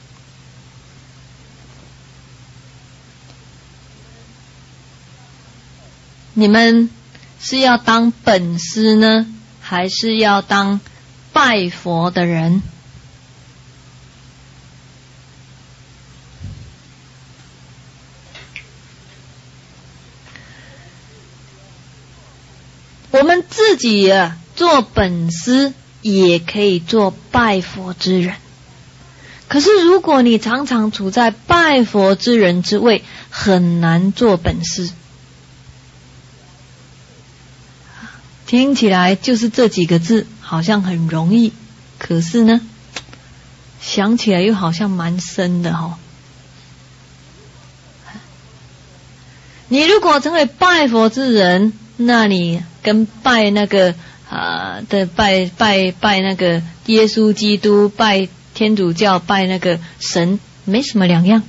你们是要当本师呢，还是要当拜佛的人？我们自己啊做本师， 也可以做拜佛之人。可是如果你常常处在拜佛之人之位，很难做本师。听起来就是这几个字，好像很容易，可是呢，想起来又好像蛮深的哦。你如果成为拜佛之人，那你跟拜那个啊、呃、的拜拜拜那个耶稣基督、拜天主教、拜那个神没什么两样，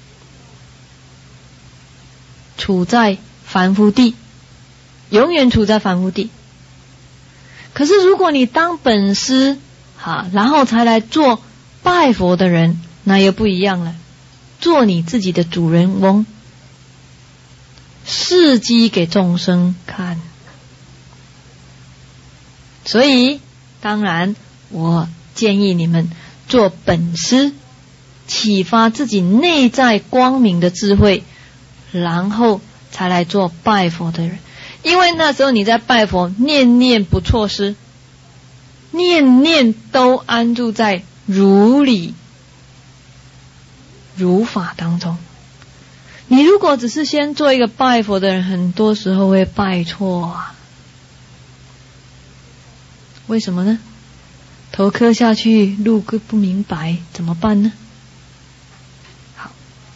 处在凡夫地，永远处在凡夫地。可是如果你当本师哈，然后才来做拜佛的人，那又不一样了，做你自己的主人翁，示机给众生看。所以当然我建议你们做本师，启发自己内在光明的智慧，然后才来做拜佛的人。因为那时候你在拜佛，念念不错失，念念都安住在如理如法当中。你如果只是先做一个拜佛的人，很多时候会拜错啊。为什么呢？头磕下去，路不明白，怎么办呢？好，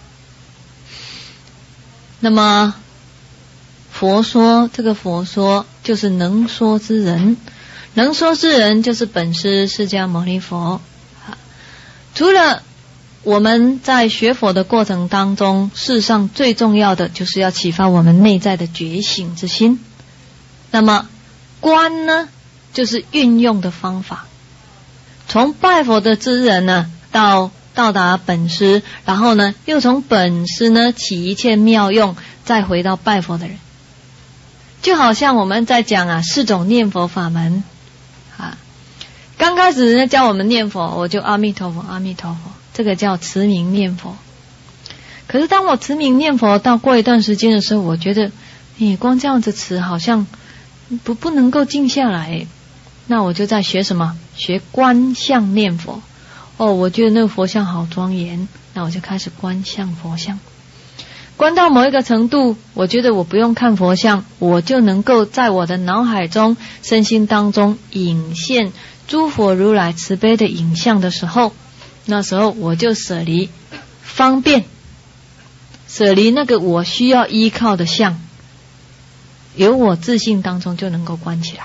那么佛说，这个佛说就是能说之人，能说之人就是本师释迦牟尼佛。除了我们在学佛的过程当中，事实上最重要的就是要启发我们内在的觉醒之心。那么观呢，就是运用的方法。从拜佛的之人呢，到到达本师，然后呢，又从本师呢起一切妙用，再回到拜佛的人。就好像我们在讲啊，四种念佛法门啊。刚开始人家教我们念佛，我就阿弥陀佛，阿弥陀佛，这个叫持名念佛。可是当我持名念佛到过一段时间的时候，我觉得，你光这样子持好像不不能够静下来。那我就在学什么？学观相念佛。哦，我觉得那个佛像好庄严，那我就开始观相佛像。观到某一个程度，我觉得我不用看佛像，我就能够在我的脑海中、身心当中引现诸佛如来慈悲的影像的时候，那时候我就舍离方便，舍离那个我需要依靠的相，由我自信当中就能够观起来。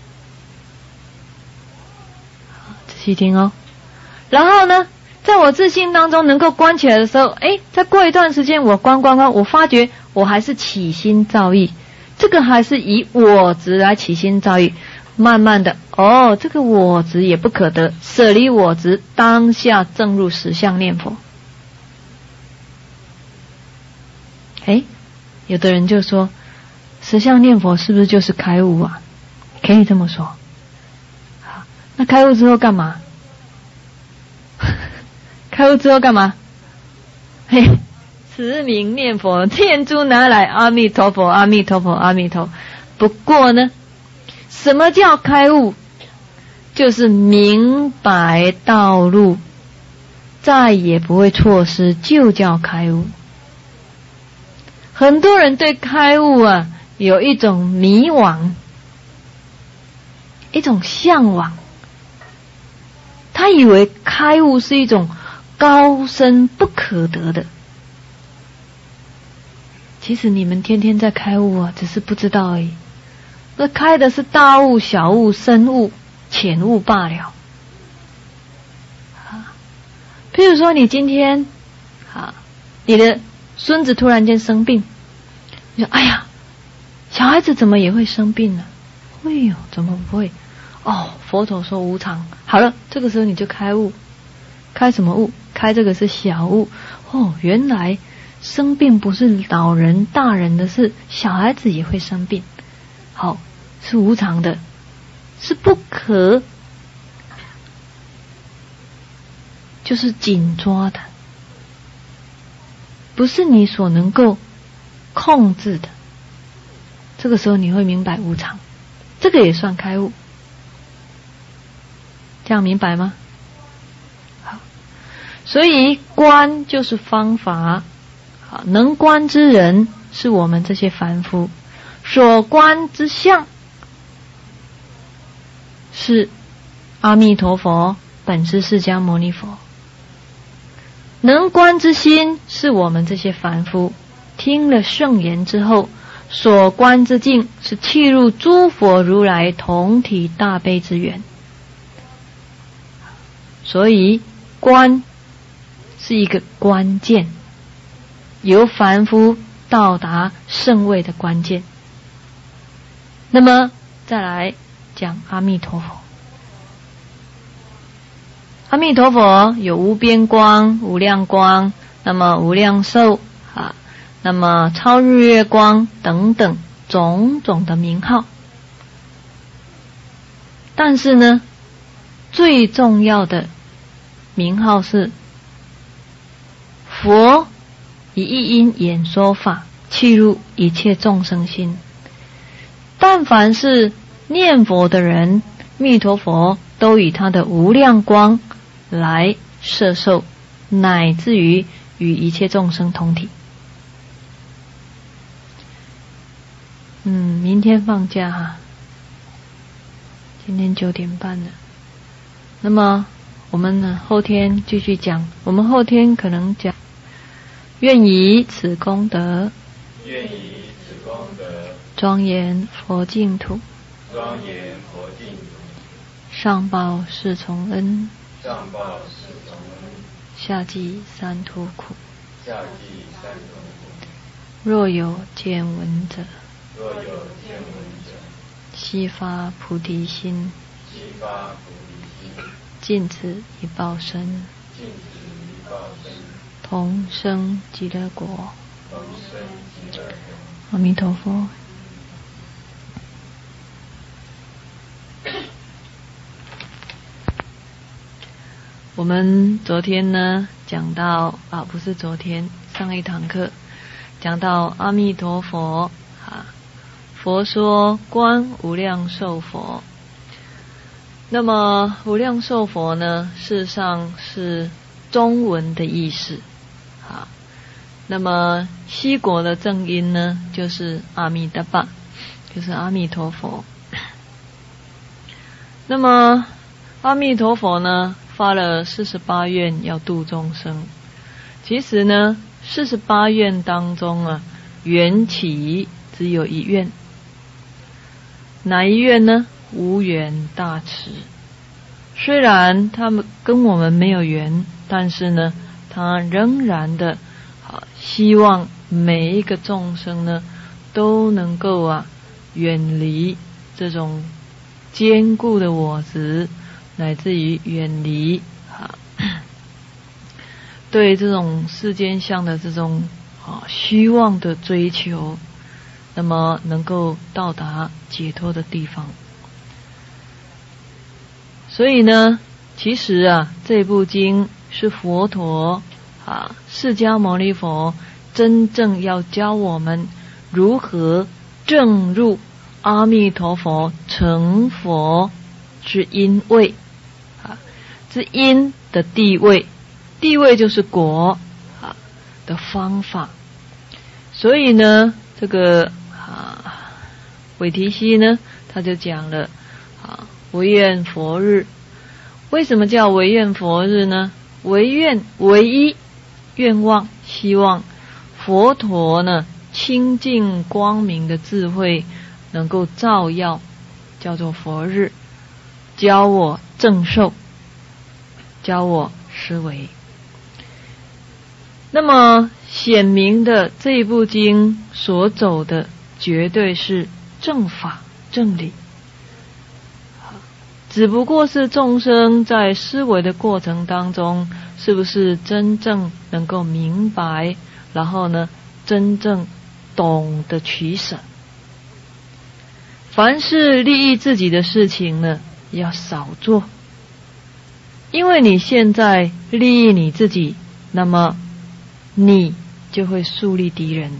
仔细听哦。然后呢，在我自信当中能够观起来的时候，诶，再过一段时间我观观观，我发觉我还是起心造意，这个还是以我执来起心造意，慢慢的，哦，这个我执也不可得，舍离我执，当下正入实相念佛。诶，有的人就说，实相念佛是不是就是开悟啊？可以这么说。好，那开悟之后干嘛？开悟之后干嘛？嘿，持名念佛，念珠拿来，阿弥陀佛，阿弥陀佛，阿弥陀。不过呢，什么叫开悟？就是明白道路，再也不会错失，就叫开悟。很多人对开悟啊有一种迷惘，一种向往，他以为开悟是一种高深不可得的。其实你们天天在开悟啊，只是不知道而已。那开的是大悟、小悟、深悟、浅悟罢了。啊，譬如说你今天啊，你的孙子突然间生病，你说哎呀，小孩子怎么也会生病呢？哎呦，怎么不会？哦，佛陀说无常。好了，这个时候你就开悟。开什么悟？开这个是小悟。哦，原来生病不是老人大人的事，小孩子也会生病。好，是无常的，是不可，就是紧抓的，不是你所能够控制的。这个时候你会明白无常，这个也算开悟。 这样明白吗？好，所以观就是方法。好，能观之人是我们这些凡夫，所观之相是阿弥陀佛，本师释迦牟尼佛。能观之心是我们这些凡夫听了圣言之后所观之境，是契入诸佛如来同体大悲之源。所以观是一个关键，由凡夫到达圣位的关键。那么再来讲阿弥陀佛。阿弥陀佛有无边光、无量光，那么无量寿啊，那么超日月光等等种种的名号。但是呢，最重要的名号是佛以一因演说法，契入一切众生心。但凡是念佛的人，弥陀佛都以他的无量光来摄受，乃至于与一切众生同体。嗯，明天放假哈，今天九点半了。那么我们呢，后天继续讲。我们后天可能讲，愿以此功德， 愿以此功德， 庄严佛净土， 庄严佛净土， 上报四重恩， 上报四重恩， 下济三途苦。 下济三途苦。 若有见闻者， 若有见闻者， 悉发菩提心， 悉发菩提心， 尽此一报身， 尽此一报身， 同生极乐国。 同生极乐国。 阿弥陀佛。我们昨天呢讲到啊，不是昨天，上一堂课讲到阿弥陀佛啊，佛说观无量寿佛。那么无量寿佛呢，事实上是中文的意思啊。那么西国的正音呢，就是阿弥达巴，就是阿弥陀佛。那么阿弥陀佛呢，发了四十八愿要度众生。其实呢，四十八愿当中啊，缘起只有一愿。哪一愿呢？无缘大慈。虽然他们跟我们没有缘，但是呢，他仍然的啊，希望每一个众生呢，都能够啊，远离这种坚固的我执，乃至于远离啊，对这种世间相的这种啊虚妄的追求，那么能够到达解脱的地方。所以呢，其实啊，这部经是佛陀啊，释迦牟尼佛真正要教我们如何证入阿弥陀佛成佛之因位啊，之因的地位，地位就是果啊的方法。所以呢，这个啊韦提希呢，他就讲了啊，唯愿佛日。为什么叫唯愿佛日呢？唯愿唯一愿望，希望佛陀呢清净光明的智慧能够照耀，叫做佛日，教我正受，教我思维。那么显明的这一部经所走的绝对是正法正理，只不过是众生在思维的过程当中，是不是真正能够明白，然后呢真正懂得取舍。凡是利益自己的事情呢，要少做，因为你现在利益你自己，那么你就会树立敌人。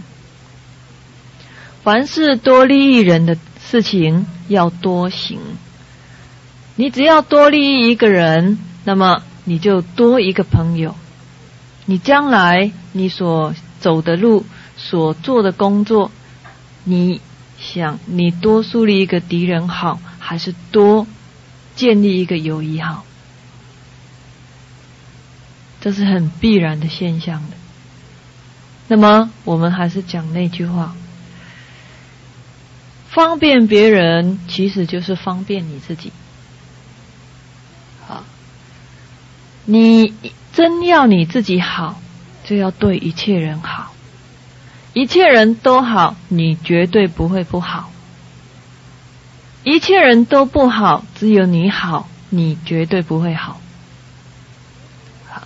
凡是多利益人的事情要多行， 你只要多利益一个人，那么你就多一个朋友。你将来你所走的路，所做的工作，你想你多树立一个敌人好，还是多建立一个友谊好？这是很必然的现象的。那么我们还是讲那句话，方便别人其实就是方便你自己。好，你真要你自己好，就要对一切人好，一切人都好，你绝对不会不好；一切人都不好，只有你好，你绝对不会好。好，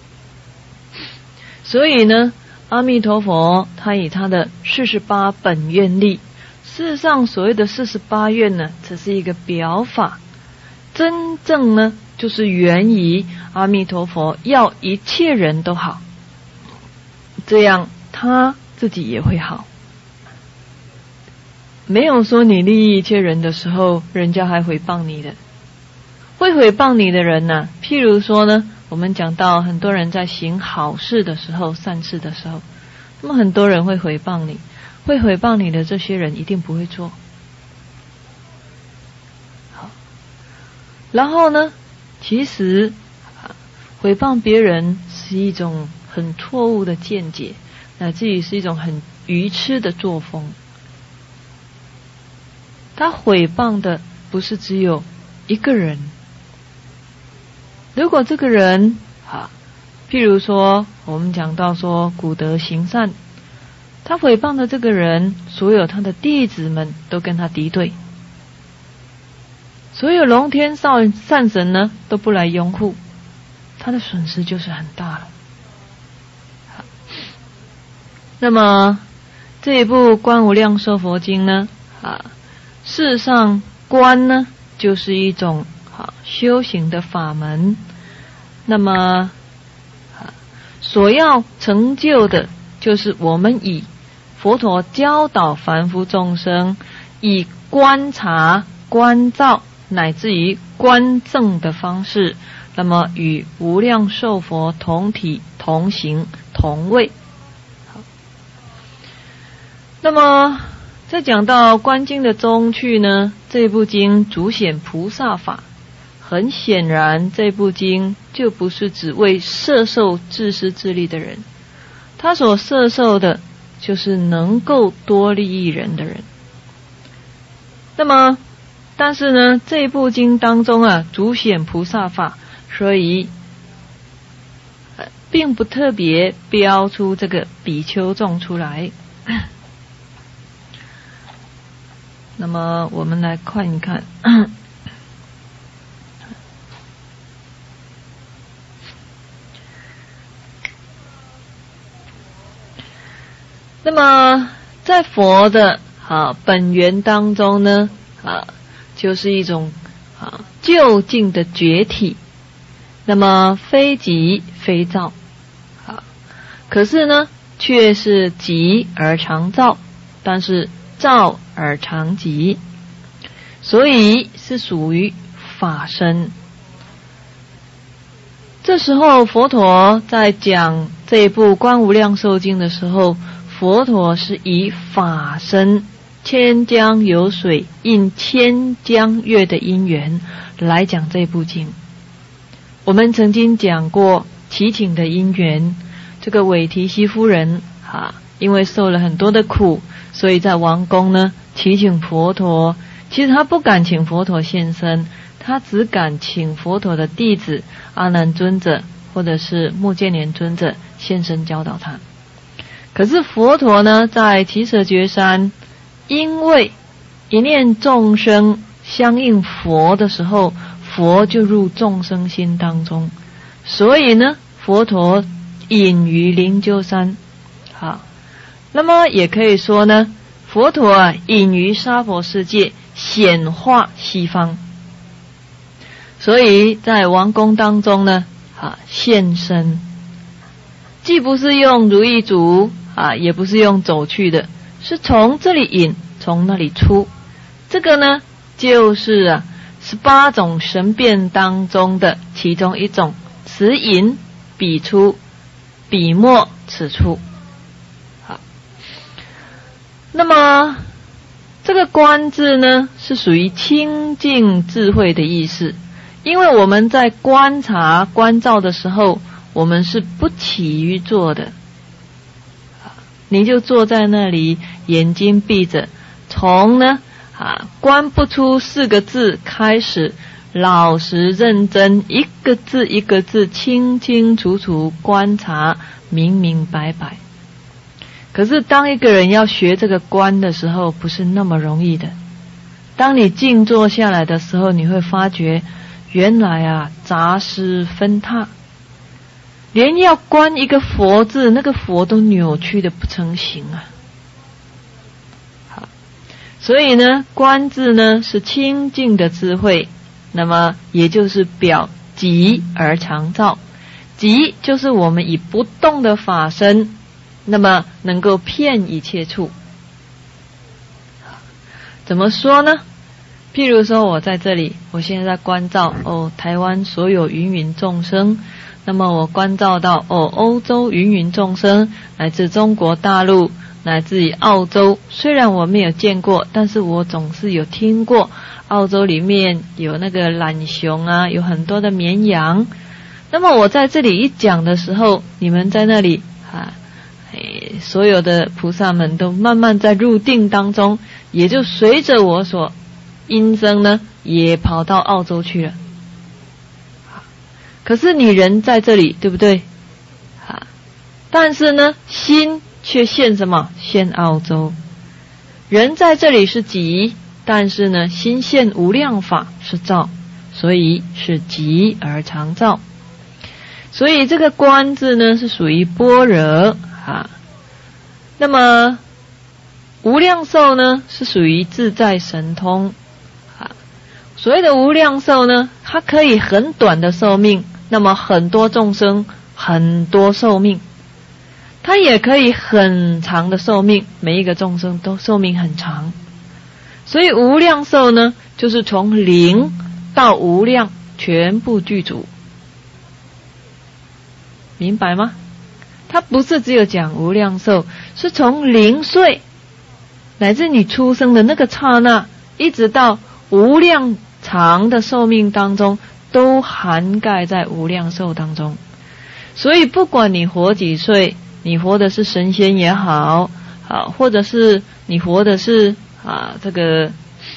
所以呢，阿弥陀佛他以他的四十八本愿力，事实上所谓的四十八愿呢，只是一个表法，真正呢就是源于阿弥陀佛要一切人都好，这样他自己也会好。没有说你利益一切人的时候，人家还诽谤你的。会诽谤你的人呢，譬如说呢，我们讲到很多人在行好事的时候，善事的时候，那么很多人会诽谤你，会诽谤你的这些人一定不会做。好，然后呢，其实诽谤别人是一种很错误的见解，乃至于是一种很愚痴的作风。他诽谤的不是只有一个人，如果这个人啊，譬如说我们讲到说古德行善，他诽谤的这个人，所有他的弟子们都跟他敌对，所有龙天善善神呢都不来拥护，他的损失就是很大了。好，那么这一部《观无量寿佛经》呢，啊，事实上观呢就是一种啊修行的法门，那么啊所要成就的就是我们以佛陀教导凡夫众生以观察、观照乃至于观证的方式，那么与无量寿佛同体同行同位。好，那么在讲到观经的中去呢，这部经主显菩萨法，很显然这部经就不是只为摄受自私自利的人，他所摄受的就是能够多利益人的人。那么但是呢，这部经当中啊主显菩萨法，所以、呃、并不特别标出这个比丘众出来。那么我们来看一看那么在佛的啊本源当中呢，啊就是一种啊究竟的觉体，那么非即非照，啊可是呢却是即而常照，但是照而常即，所以是属于法身。这时候佛陀在讲这一部《观无量寿经》的时候，佛陀是以法身千江有水应千江月的因缘来讲这部经。我们曾经讲过祈请的因缘，这个韦提希夫人啊，因为受了很多的苦，所以在王宫呢祈请佛陀。其实他不敢请佛陀现身，他只敢请佛陀的弟子阿难尊者或者是目犍连尊者现身教导他。可是佛陀呢在耆闍觉山，因为一念众生相应佛的时候，佛就入众生心当中，所以呢佛陀隐于灵鹫山。好，那么也可以说呢，佛陀啊隐于娑婆世界，显化西方，所以在王宫当中呢啊现身，既不是用如意足啊，也不是用走去的，是从这里引，从那里出。这个呢就是啊十八种神变当中的其中一种，此隐彼出，彼没此处。好，那么这个观字呢，是属于清净智慧的意思。因为我们在观察观照的时候，我们是不起于坐的，你就坐在那里，眼睛闭着，从呢啊观不出四个字开始，老实认真，一个字一个字清清楚楚观察，明明白白。可是当一个人要学这个观的时候，不是那么容易的。当你静坐下来的时候，你会发觉原来啊杂思纷沓，连要观一个佛字，那个佛都扭曲的不成形啊。好，所以呢观字呢是清净的智慧，那么也就是表寂而常照。寂就是我们以不动的法身，那么能够遍一切处。怎么说呢？譬如说我在这里，我现在在观照哦台湾所有芸芸众生，那么我观照到哦欧洲芸芸众生，乃至中国大陆，乃至于澳洲，虽然我没有见过，但是我总是有听过澳洲里面有那个懒熊啊，有很多的绵羊。那么我在这里一讲的时候，你们在那里啊，哎，所有的菩萨们都慢慢在入定当中，也就随着我所音声呢，也跑到澳洲去了。可是你人在这里，对不对？啊，但是呢，心却现什么？现澳洲。人在这里是寂，但是呢，心现无量法是照，所以是寂而常照。所以这个观字呢，是属于般若啊。那么无量寿呢，是属于自在神通啊。所谓的无量寿呢，它可以很短的寿命，那么很多众生很多寿命，它也可以很长的寿命，每一个众生都寿命很长。所以无量寿呢，就是从零到无量全部具足，明白吗？它不是只有讲无量寿，是从零岁乃至你出生的那个刹那，一直到无量长的寿命当中，都涵盖在无量寿当中。所以不管你活几岁，你活的是神仙也好啊，或者是你活的是啊这个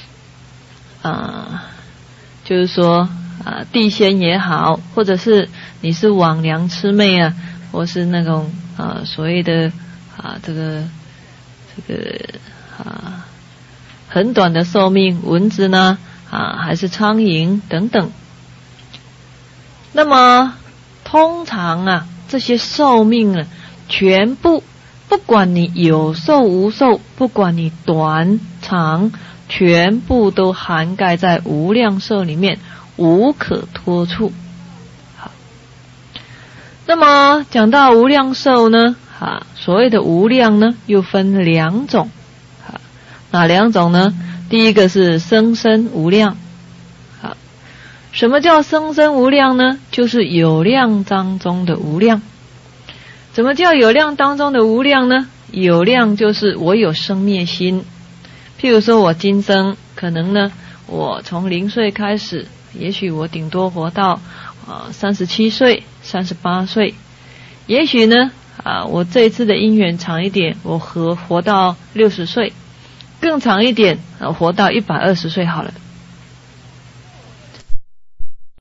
啊就是说啊地仙也好，或者是你是枉娘魑魅啊，或是那种啊所谓的啊这个这个啊很短的寿命，蚊子呢啊还是苍蝇等等。那么通常啊这些寿命呢，全部不管你有寿无寿，不管你短长，全部都涵盖在无量寿里面，无可脱处。好，那么讲到无量寿呢，啊，所谓的无量呢，又分两种，啊，哪两种呢？第一个是生生无量。好，什么叫生生无量呢？就是有量当中的无量。怎么叫有量当中的无量呢？有量就是我有生灭心。譬如说我今生可能呢，我从零岁开始，也许我顶多活到啊三十七岁、三十八岁，也许呢啊我这一次的因缘长一点，我活活到六十岁，更长一点，啊活到一百二十岁好了。